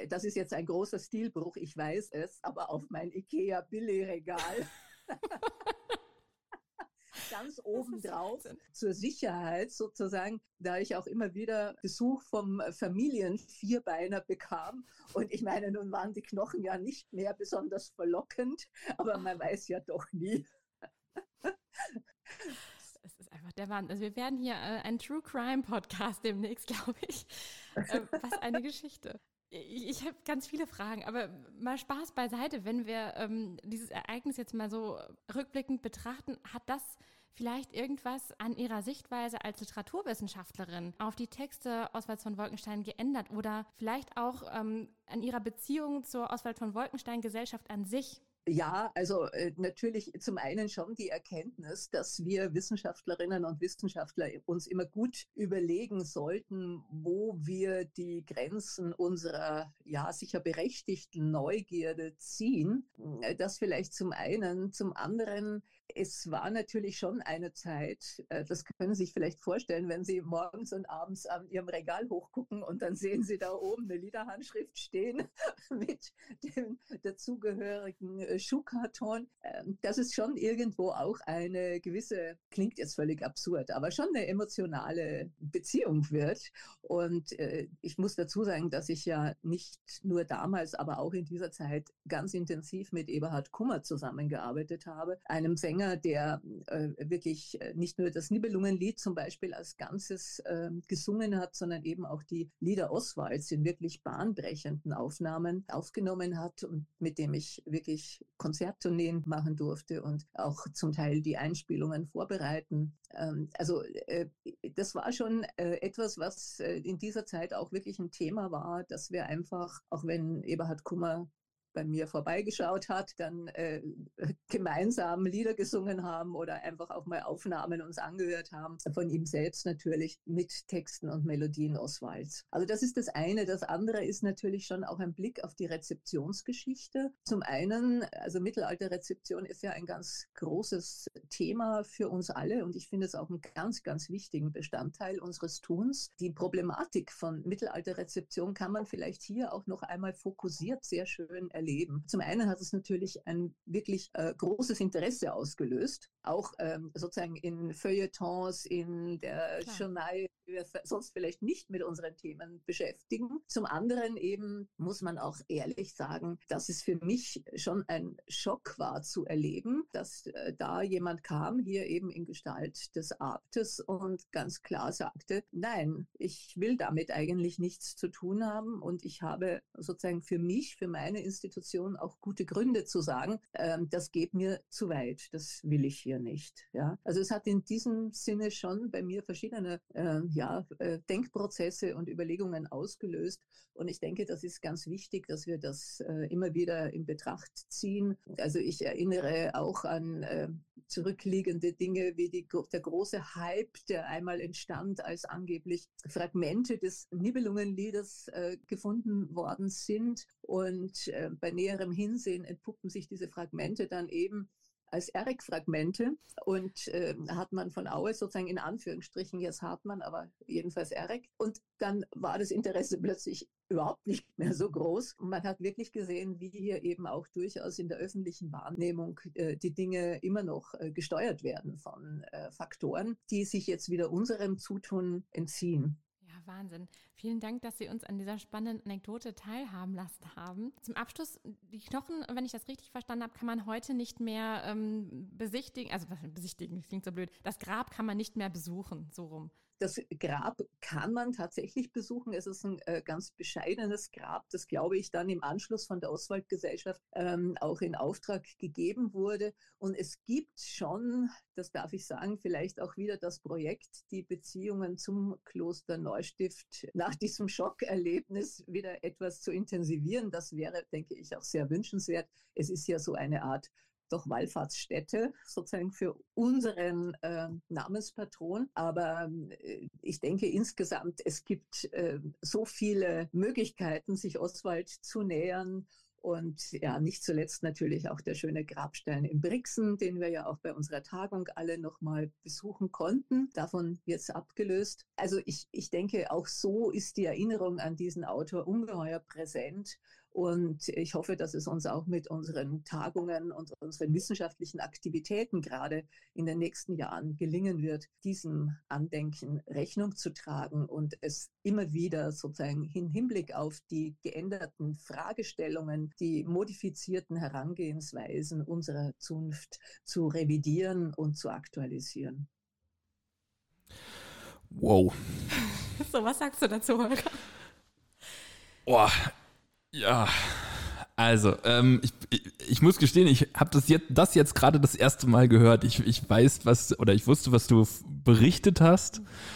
das ist jetzt ein großer Stilbruch, ich weiß es, aber auf mein IKEA-Billigregal ganz oben drauf zur Sicherheit sozusagen, da ich auch immer wieder Besuch vom Familienvierbeiner bekam. Und ich meine, nun waren die Knochen ja nicht mehr besonders verlockend, aber man weiß ja doch nie. Es ist einfach der Wahnsinn. Also wir werden hier ein True Crime Podcast demnächst, glaube ich. Was eine Geschichte. Ich habe ganz viele Fragen, aber mal Spaß beiseite, wenn wir dieses Ereignis jetzt mal so rückblickend betrachten, hat das vielleicht irgendwas an Ihrer Sichtweise als Literaturwissenschaftlerin auf die Texte Oswalds von Wolkenstein geändert oder vielleicht auch an Ihrer Beziehung zur Oswald von Wolkenstein Gesellschaft an sich? Ja, also natürlich zum einen schon die Erkenntnis, dass wir Wissenschaftlerinnen und Wissenschaftler uns immer gut überlegen sollten, wo wir die Grenzen unserer ja sicher berechtigten Neugierde ziehen. Das vielleicht zum einen. Zum anderen, es war natürlich schon eine Zeit, das können Sie sich vielleicht vorstellen, wenn Sie morgens und abends an Ihrem Regal hochgucken und dann sehen Sie da oben eine Liederhandschrift stehen mit dem dazugehörigen Schuhkarton. Das ist schon irgendwo auch eine gewisse, klingt jetzt völlig absurd, aber schon eine emotionale Beziehung wird. Und ich muss dazu sagen, dass ich ja nicht nur damals, aber auch in dieser Zeit ganz intensiv mit Eberhard Kummer zusammengearbeitet habe, einem Sänger, der wirklich nicht nur das Nibelungenlied zum Beispiel als Ganzes gesungen hat, sondern eben auch die Lieder Oswalds in wirklich bahnbrechenden Aufnahmen aufgenommen hat und mit dem ich wirklich Konzerttourneen machen durfte und auch zum Teil die Einspielungen vorbereiten. Das war schon etwas, was in dieser Zeit auch wirklich ein Thema war, dass wir einfach, auch wenn Eberhard Kummer bei mir vorbeigeschaut hat, dann gemeinsam Lieder gesungen haben oder einfach auch mal Aufnahmen uns angehört haben, von ihm selbst natürlich mit Texten und Melodien Oswalds. Also das ist das eine. Das andere ist natürlich schon auch ein Blick auf die Rezeptionsgeschichte. Zum einen, also Mittelalterrezeption ist ja ein ganz großes Thema für uns alle und ich finde es auch einen ganz, ganz wichtigen Bestandteil unseres Tuns. Die Problematik von Mittelalterrezeption kann man vielleicht hier auch noch einmal fokussiert sehr schön erleben. Zum einen hat es natürlich ein wirklich großes Interesse ausgelöst, auch sozusagen in Feuilletons, in der Journal, die wir sonst vielleicht nicht mit unseren Themen beschäftigen. Zum anderen eben muss man auch ehrlich sagen, dass es für mich schon ein Schock war zu erleben, dass da jemand kam, hier eben in Gestalt des Abtes und ganz klar sagte, nein, ich will damit eigentlich nichts zu tun haben und ich habe sozusagen für mich, für meine Institution auch gute Gründe zu sagen, das geht mir zu weit, das will ich hier nicht. Ja? Also es hat in diesem Sinne schon bei mir verschiedene Denkprozesse und Überlegungen ausgelöst und ich denke, das ist ganz wichtig, dass wir das immer wieder in Betracht ziehen. Also ich erinnere auch an zurückliegende Dinge wie der große Hype, der einmal entstand, als angeblich Fragmente des Nibelungenliedes gefunden worden sind und bei näherem Hinsehen entpuppen sich diese Fragmente dann eben als Eric-Fragmente und Hartmann von Aue sozusagen in Anführungsstrichen, jetzt Hartmann, aber jedenfalls Eric. Und dann war das Interesse plötzlich überhaupt nicht mehr so groß. Und man hat wirklich gesehen, wie hier eben auch durchaus in der öffentlichen Wahrnehmung die Dinge immer noch gesteuert werden von Faktoren, die sich jetzt wieder unserem Zutun entziehen. Ja, Wahnsinn. Vielen Dank, dass Sie uns an dieser spannenden Anekdote teilhaben lassen haben. Zum Abschluss, die Knochen, wenn ich das richtig verstanden habe, kann man heute nicht mehr besichtigen, das klingt so blöd, das Grab kann man nicht mehr besuchen, so rum. Das Grab kann man tatsächlich besuchen. Es ist ein ganz bescheidenes Grab, das, glaube ich, dann im Anschluss von der Oswald-Gesellschaft auch in Auftrag gegeben wurde. Und es gibt schon, das darf ich sagen, vielleicht auch wieder das Projekt, die Beziehungen zum Kloster Neustift nach diesem Schockerlebnis wieder etwas zu intensivieren. Das wäre, denke ich, auch sehr wünschenswert. Es ist ja so eine Art doch Wallfahrtsstätte sozusagen für unseren Namenspatron. Aber ich denke insgesamt, es gibt so viele Möglichkeiten, sich Oswald zu nähern Und ja, nicht zuletzt natürlich auch der schöne Grabstein in Brixen, den wir ja auch bei unserer Tagung alle nochmal besuchen konnten, davon jetzt abgelöst. Also ich denke, auch so ist die Erinnerung an diesen Autor ungeheuer präsent. Und ich hoffe, dass es uns auch mit unseren Tagungen und unseren wissenschaftlichen Aktivitäten gerade in den nächsten Jahren gelingen wird, diesem Andenken Rechnung zu tragen und es immer wieder sozusagen im Hinblick auf die geänderten Fragestellungen, die modifizierten Herangehensweisen unserer Zunft zu revidieren und zu aktualisieren. Wow. So, was sagst du dazu, Holger? Boah. Ja, also, ich muss gestehen, ich habe das jetzt gerade das erste Mal gehört. Ich wusste, was du berichtet hast,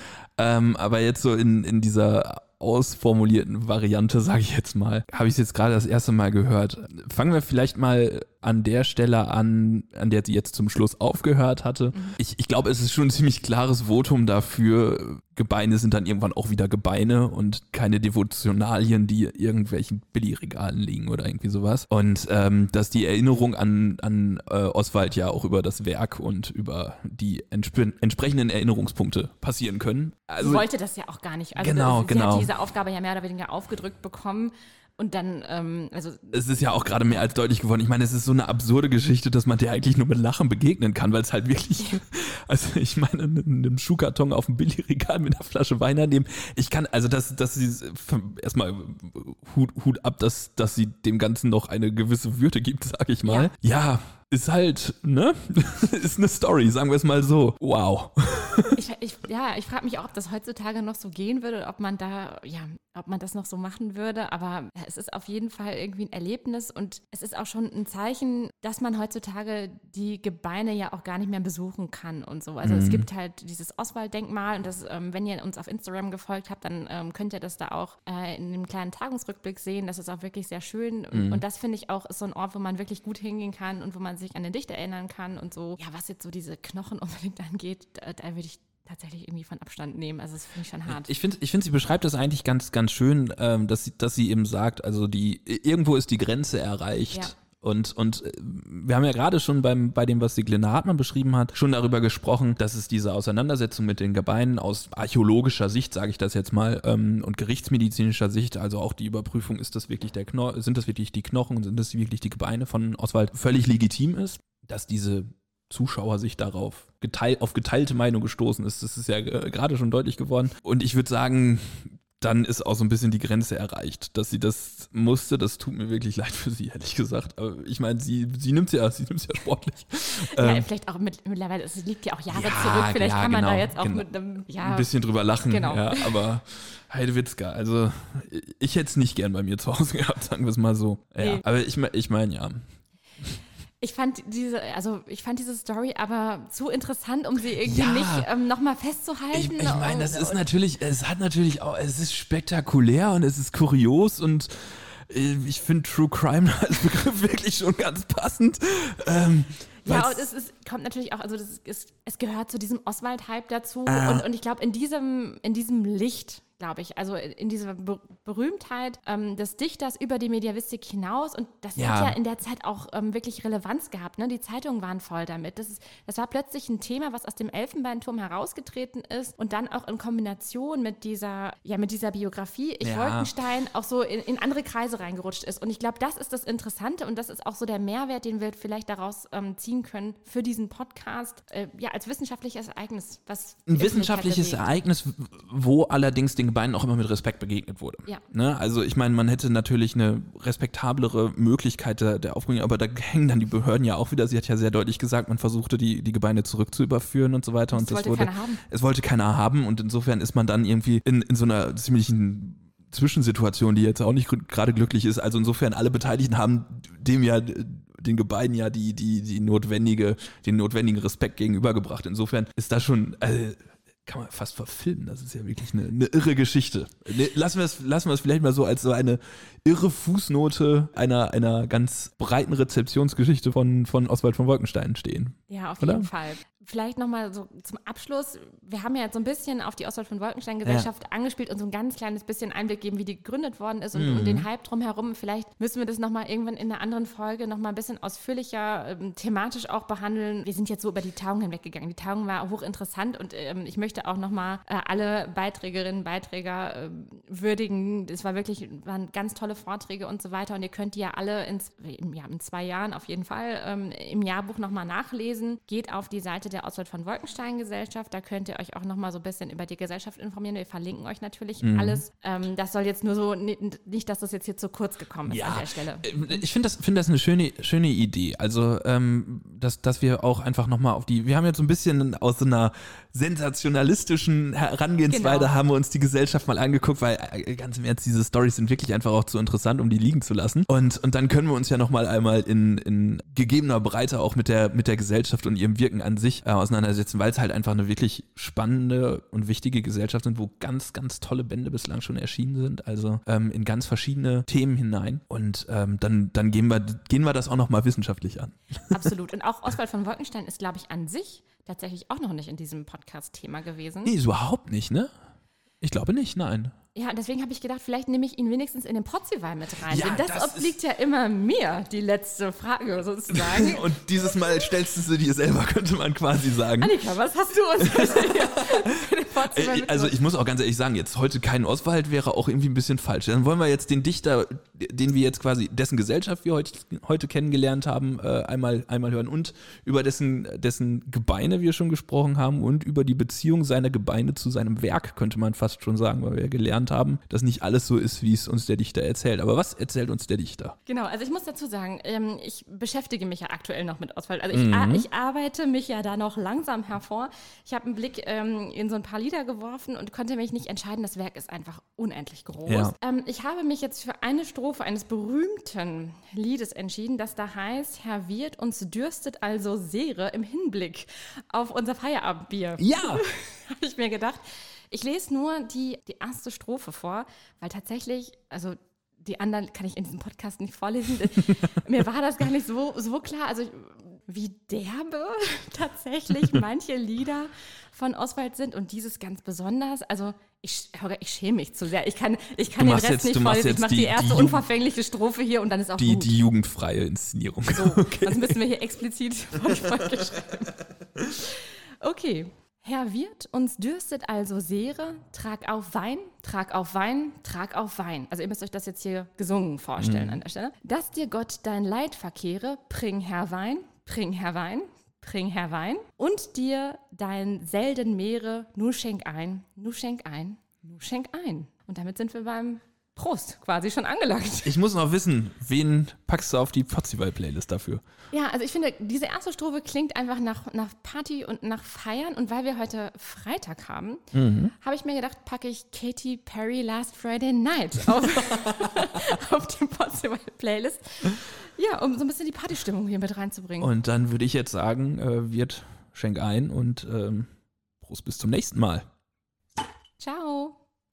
aber jetzt so in dieser ausformulierten Variante, sage ich jetzt mal, habe ich es jetzt gerade das erste Mal gehört. Fangen wir vielleicht mal an der Stelle an der sie jetzt zum Schluss aufgehört hatte. Ich glaube, es ist schon ein ziemlich klares Votum dafür, Gebeine sind dann irgendwann auch wieder Gebeine und keine Devotionalien, die irgendwelchen Billigregalen liegen oder irgendwie sowas. Und dass die Erinnerung an Oswald ja auch über das Werk und über die entsprechenden Erinnerungspunkte passieren können. Also, sie wollte das ja auch gar nicht. Also sie hat diese Aufgabe ja mehr oder weniger aufgedrückt bekommen. Und dann, es ist ja auch gerade mehr als deutlich geworden. Ich meine, es ist so eine absurde Geschichte, dass man der eigentlich nur mit Lachen begegnen kann, weil es halt wirklich, also ich meine, einen Schuhkarton auf dem Billigregal mit einer Flasche Wein nehmen. Ich kann, also dass sie erstmal Hut ab, dass sie dem Ganzen noch eine gewisse Würde gibt, sag ich mal. Ja, ist halt, ne? Ist eine Story, sagen wir es mal so. Wow. Ich frage mich auch, ob das heutzutage noch so gehen würde, ob man das noch so machen würde, aber es ist auf jeden Fall irgendwie ein Erlebnis und es ist auch schon ein Zeichen, dass man heutzutage die Gebeine ja auch gar nicht mehr besuchen kann und so. Also es gibt halt dieses Oswald-Denkmal und das, wenn ihr uns auf Instagram gefolgt habt, dann könnt ihr das da auch in einem kleinen Tagungsrückblick sehen. Das ist auch wirklich sehr schön und das finde ich auch ist so ein Ort, wo man wirklich gut hingehen kann und wo man sich an den Dichter erinnern kann und so. Ja, was jetzt so diese Knochen unbedingt angeht, da würde ich tatsächlich irgendwie von Abstand nehmen. Also das finde ich schon hart. Ich finde, sie beschreibt das eigentlich ganz, ganz schön, dass sie eben sagt, also irgendwo ist die Grenze erreicht. Ja. Und wir haben ja gerade schon bei dem, was die Glenda Hartmann beschrieben hat, schon darüber gesprochen, dass es diese Auseinandersetzung mit den Gebeinen aus archäologischer Sicht, sage ich das jetzt mal, und gerichtsmedizinischer Sicht, also auch die Überprüfung, sind das wirklich die Knochen und sind das wirklich die Gebeine von Oswald, völlig legitim ist, dass diese Zuschauer sich darauf auf geteilte Meinung gestoßen ist. Das ist ja gerade schon deutlich geworden. Und ich würde sagen, dann ist auch so ein bisschen die Grenze erreicht, dass sie das musste. Das tut mir wirklich leid für sie, ehrlich gesagt. Aber ich meine, sie nimmt es ja sportlich. Ja, vielleicht auch mittlerweile, es liegt ja auch Jahre zurück. Vielleicht kann man da jetzt auch mit einem, ein bisschen drüber lachen. Genau. Ja, aber Heidewitzka, also ich hätte es nicht gern bei mir zu Hause gehabt, sagen wir es mal so. Ja, nee. Aber ich meine, ja. Ich fand diese Story aber zu interessant, um sie irgendwie nicht nochmal festzuhalten. Ich meine, es ist spektakulär und es ist kurios und ich finde True Crime als Begriff wirklich schon ganz passend. Ja, und kommt natürlich auch, also es gehört zu diesem Oswald-Hype dazu und ich glaube, in diesem Licht, glaube ich, also in dieser Berühmtheit des Dichters über die Mediavistik hinaus und das hat ja in der Zeit auch wirklich Relevanz gehabt, ne? Die Zeitungen waren voll damit. Das war plötzlich ein Thema, was aus dem Elfenbeinturm herausgetreten ist und dann auch in Kombination mit dieser Biografie Wolkenstein auch so in andere Kreise reingerutscht ist und ich glaube, das ist das Interessante und das ist auch so der Mehrwert, den wir vielleicht daraus ziehen können für diesen Podcast, als wissenschaftliches Ereignis. Ein wissenschaftliches Ereignis, wo allerdings den Gebeinen auch immer mit Respekt begegnet wurde. Ja. Ne? Also ich meine, man hätte natürlich eine respektablere Möglichkeit der Aufbringung, aber da hängen dann die Behörden ja auch wieder. Sie hat ja sehr deutlich gesagt, man versuchte die Gebeine zurückzuüberführen und so weiter. Und es wollte keiner haben und insofern ist man dann irgendwie in so einer ziemlichen Zwischensituation, die jetzt auch nicht gerade glücklich ist. Also insofern alle Beteiligten haben den Gebeinen ja den notwendigen Respekt gegenübergebracht. Insofern ist das schon, kann man fast verfilmen. Das ist ja wirklich eine irre Geschichte. Lassen wir es vielleicht mal so als so eine irre Fußnote einer ganz breiten Rezeptionsgeschichte von Oswald von Wolkenstein stehen. Ja, auf jeden Fall. vielleicht nochmal so zum Abschluss, wir haben ja jetzt so ein bisschen auf die Oswald von Wolkenstein Gesellschaft angespielt und so ein ganz kleines bisschen Einblick geben, wie die gegründet worden ist und den Hype drumherum. Vielleicht müssen wir das nochmal irgendwann in einer anderen Folge nochmal ein bisschen ausführlicher, thematisch auch behandeln. Wir sind jetzt so über die Tagung hinweggegangen. Die Tagung war hochinteressant und ich möchte auch nochmal alle Beiträgerinnen, Beiträger würdigen. Es waren ganz tolle Vorträge und so weiter und ihr könnt die ja alle in 2 Jahren auf jeden Fall im Jahrbuch nochmal nachlesen. Geht auf die Seite der Oswald von Wolkenstein Gesellschaft, da könnt ihr euch auch nochmal so ein bisschen über die Gesellschaft informieren. Wir verlinken euch natürlich alles. Das soll jetzt nur so, nicht, dass das jetzt hier zu kurz gekommen ist an der Stelle. Ich finde das eine schöne Idee. Also, dass wir auch einfach nochmal wir haben jetzt so ein bisschen aus so einer sensationalistischen Herangehensweise haben wir uns die Gesellschaft mal angeguckt, weil ganz im Ernst, diese Storys sind wirklich einfach auch zu interessant, um die liegen zu lassen. Und dann können wir uns ja nochmal einmal in gegebener Breite auch mit der Gesellschaft und ihrem Wirken an sich auseinandersetzen, weil es halt einfach eine wirklich spannende und wichtige Gesellschaft sind, wo ganz, ganz tolle Bände bislang schon erschienen sind, also in ganz verschiedene Themen hinein. Und dann gehen wir das auch nochmal wissenschaftlich an. Absolut. Und auch Oswald von Wolkenstein ist, glaube ich, an sich tatsächlich auch noch nicht in diesem Podcast-Thema gewesen. Nee, überhaupt nicht, ne? Ich glaube nicht, nein. Ja, deswegen habe ich gedacht, vielleicht nehme ich ihn wenigstens in den Potzival mit rein. Ja, denn das obliegt ja immer mir, die letzte Frage sozusagen. Und dieses Mal stellst du sie dir selber, könnte man quasi sagen. Annika, was hast du uns hier für den Potzival mitgebracht? Also ich muss auch ganz ehrlich sagen, jetzt heute kein Oswald wäre auch irgendwie ein bisschen falsch. Dann wollen wir jetzt den Dichter, den wir jetzt quasi, dessen Gesellschaft wir heute kennengelernt haben, einmal hören und über dessen Gebeine wir schon gesprochen haben und über die Beziehung seiner Gebeine zu seinem Werk, könnte man fast schon sagen, weil wir ja gelernt haben, dass nicht alles so ist, wie es uns der Dichter erzählt. Aber was erzählt uns der Dichter? Genau, also ich muss dazu sagen, ich beschäftige mich ja aktuell noch mit Oswald. Also ich arbeite mich ja da noch langsam hervor. Ich habe einen Blick in so ein paar Lieder geworfen und konnte mich nicht entscheiden. Das Werk ist einfach unendlich groß. Ja. Ich habe mich jetzt für eine Strophe eines berühmten Liedes entschieden, das da heißt: Herr Wirt, uns dürstet also Sehre im Hinblick auf unser Feierabendbier. Ja! Habe ich mir gedacht. Ich lese nur die erste Strophe vor, weil tatsächlich, also die anderen kann ich in diesem Podcast nicht vorlesen. Mir war das gar nicht so klar. Also wie derbe tatsächlich manche Lieder von Oswald sind und dieses ganz besonders. Also ich schäme mich zu sehr. Ich kann den Rest nicht vorlesen. Ich mache die erste unverfängliche Strophe hier und dann ist auch gut. Die jugendfreie Inszenierung. So, okay. Sonst müssen wir hier explizit von Folge schreiben. Okay. Herr Wirt, uns dürstet also Sehre, trag auf Wein, trag auf Wein, trag auf Wein. Also ihr müsst euch das jetzt hier gesungen vorstellen an der Stelle. Dass dir Gott dein Leid verkehre, bring Herr Wein, bring Herr Wein, bring Herr Wein. Und dir dein selden Meere, nu schenk ein, nu schenk ein, nu schenk ein. Und damit sind wir beim Prost quasi schon angelangt. Ich muss noch wissen, wen packst du auf die Potzival-Playlist dafür? Ja, also ich finde, diese erste Strophe klingt einfach nach Party und nach Feiern. Und weil wir heute Freitag haben, habe ich mir gedacht, packe ich Katy Perry Last Friday Night auf die Potzival-Playlist. Ja, um so ein bisschen die Partystimmung hier mit reinzubringen. Und dann würde ich jetzt sagen, Wirt, schenk ein und Prost bis zum nächsten Mal. Ciao.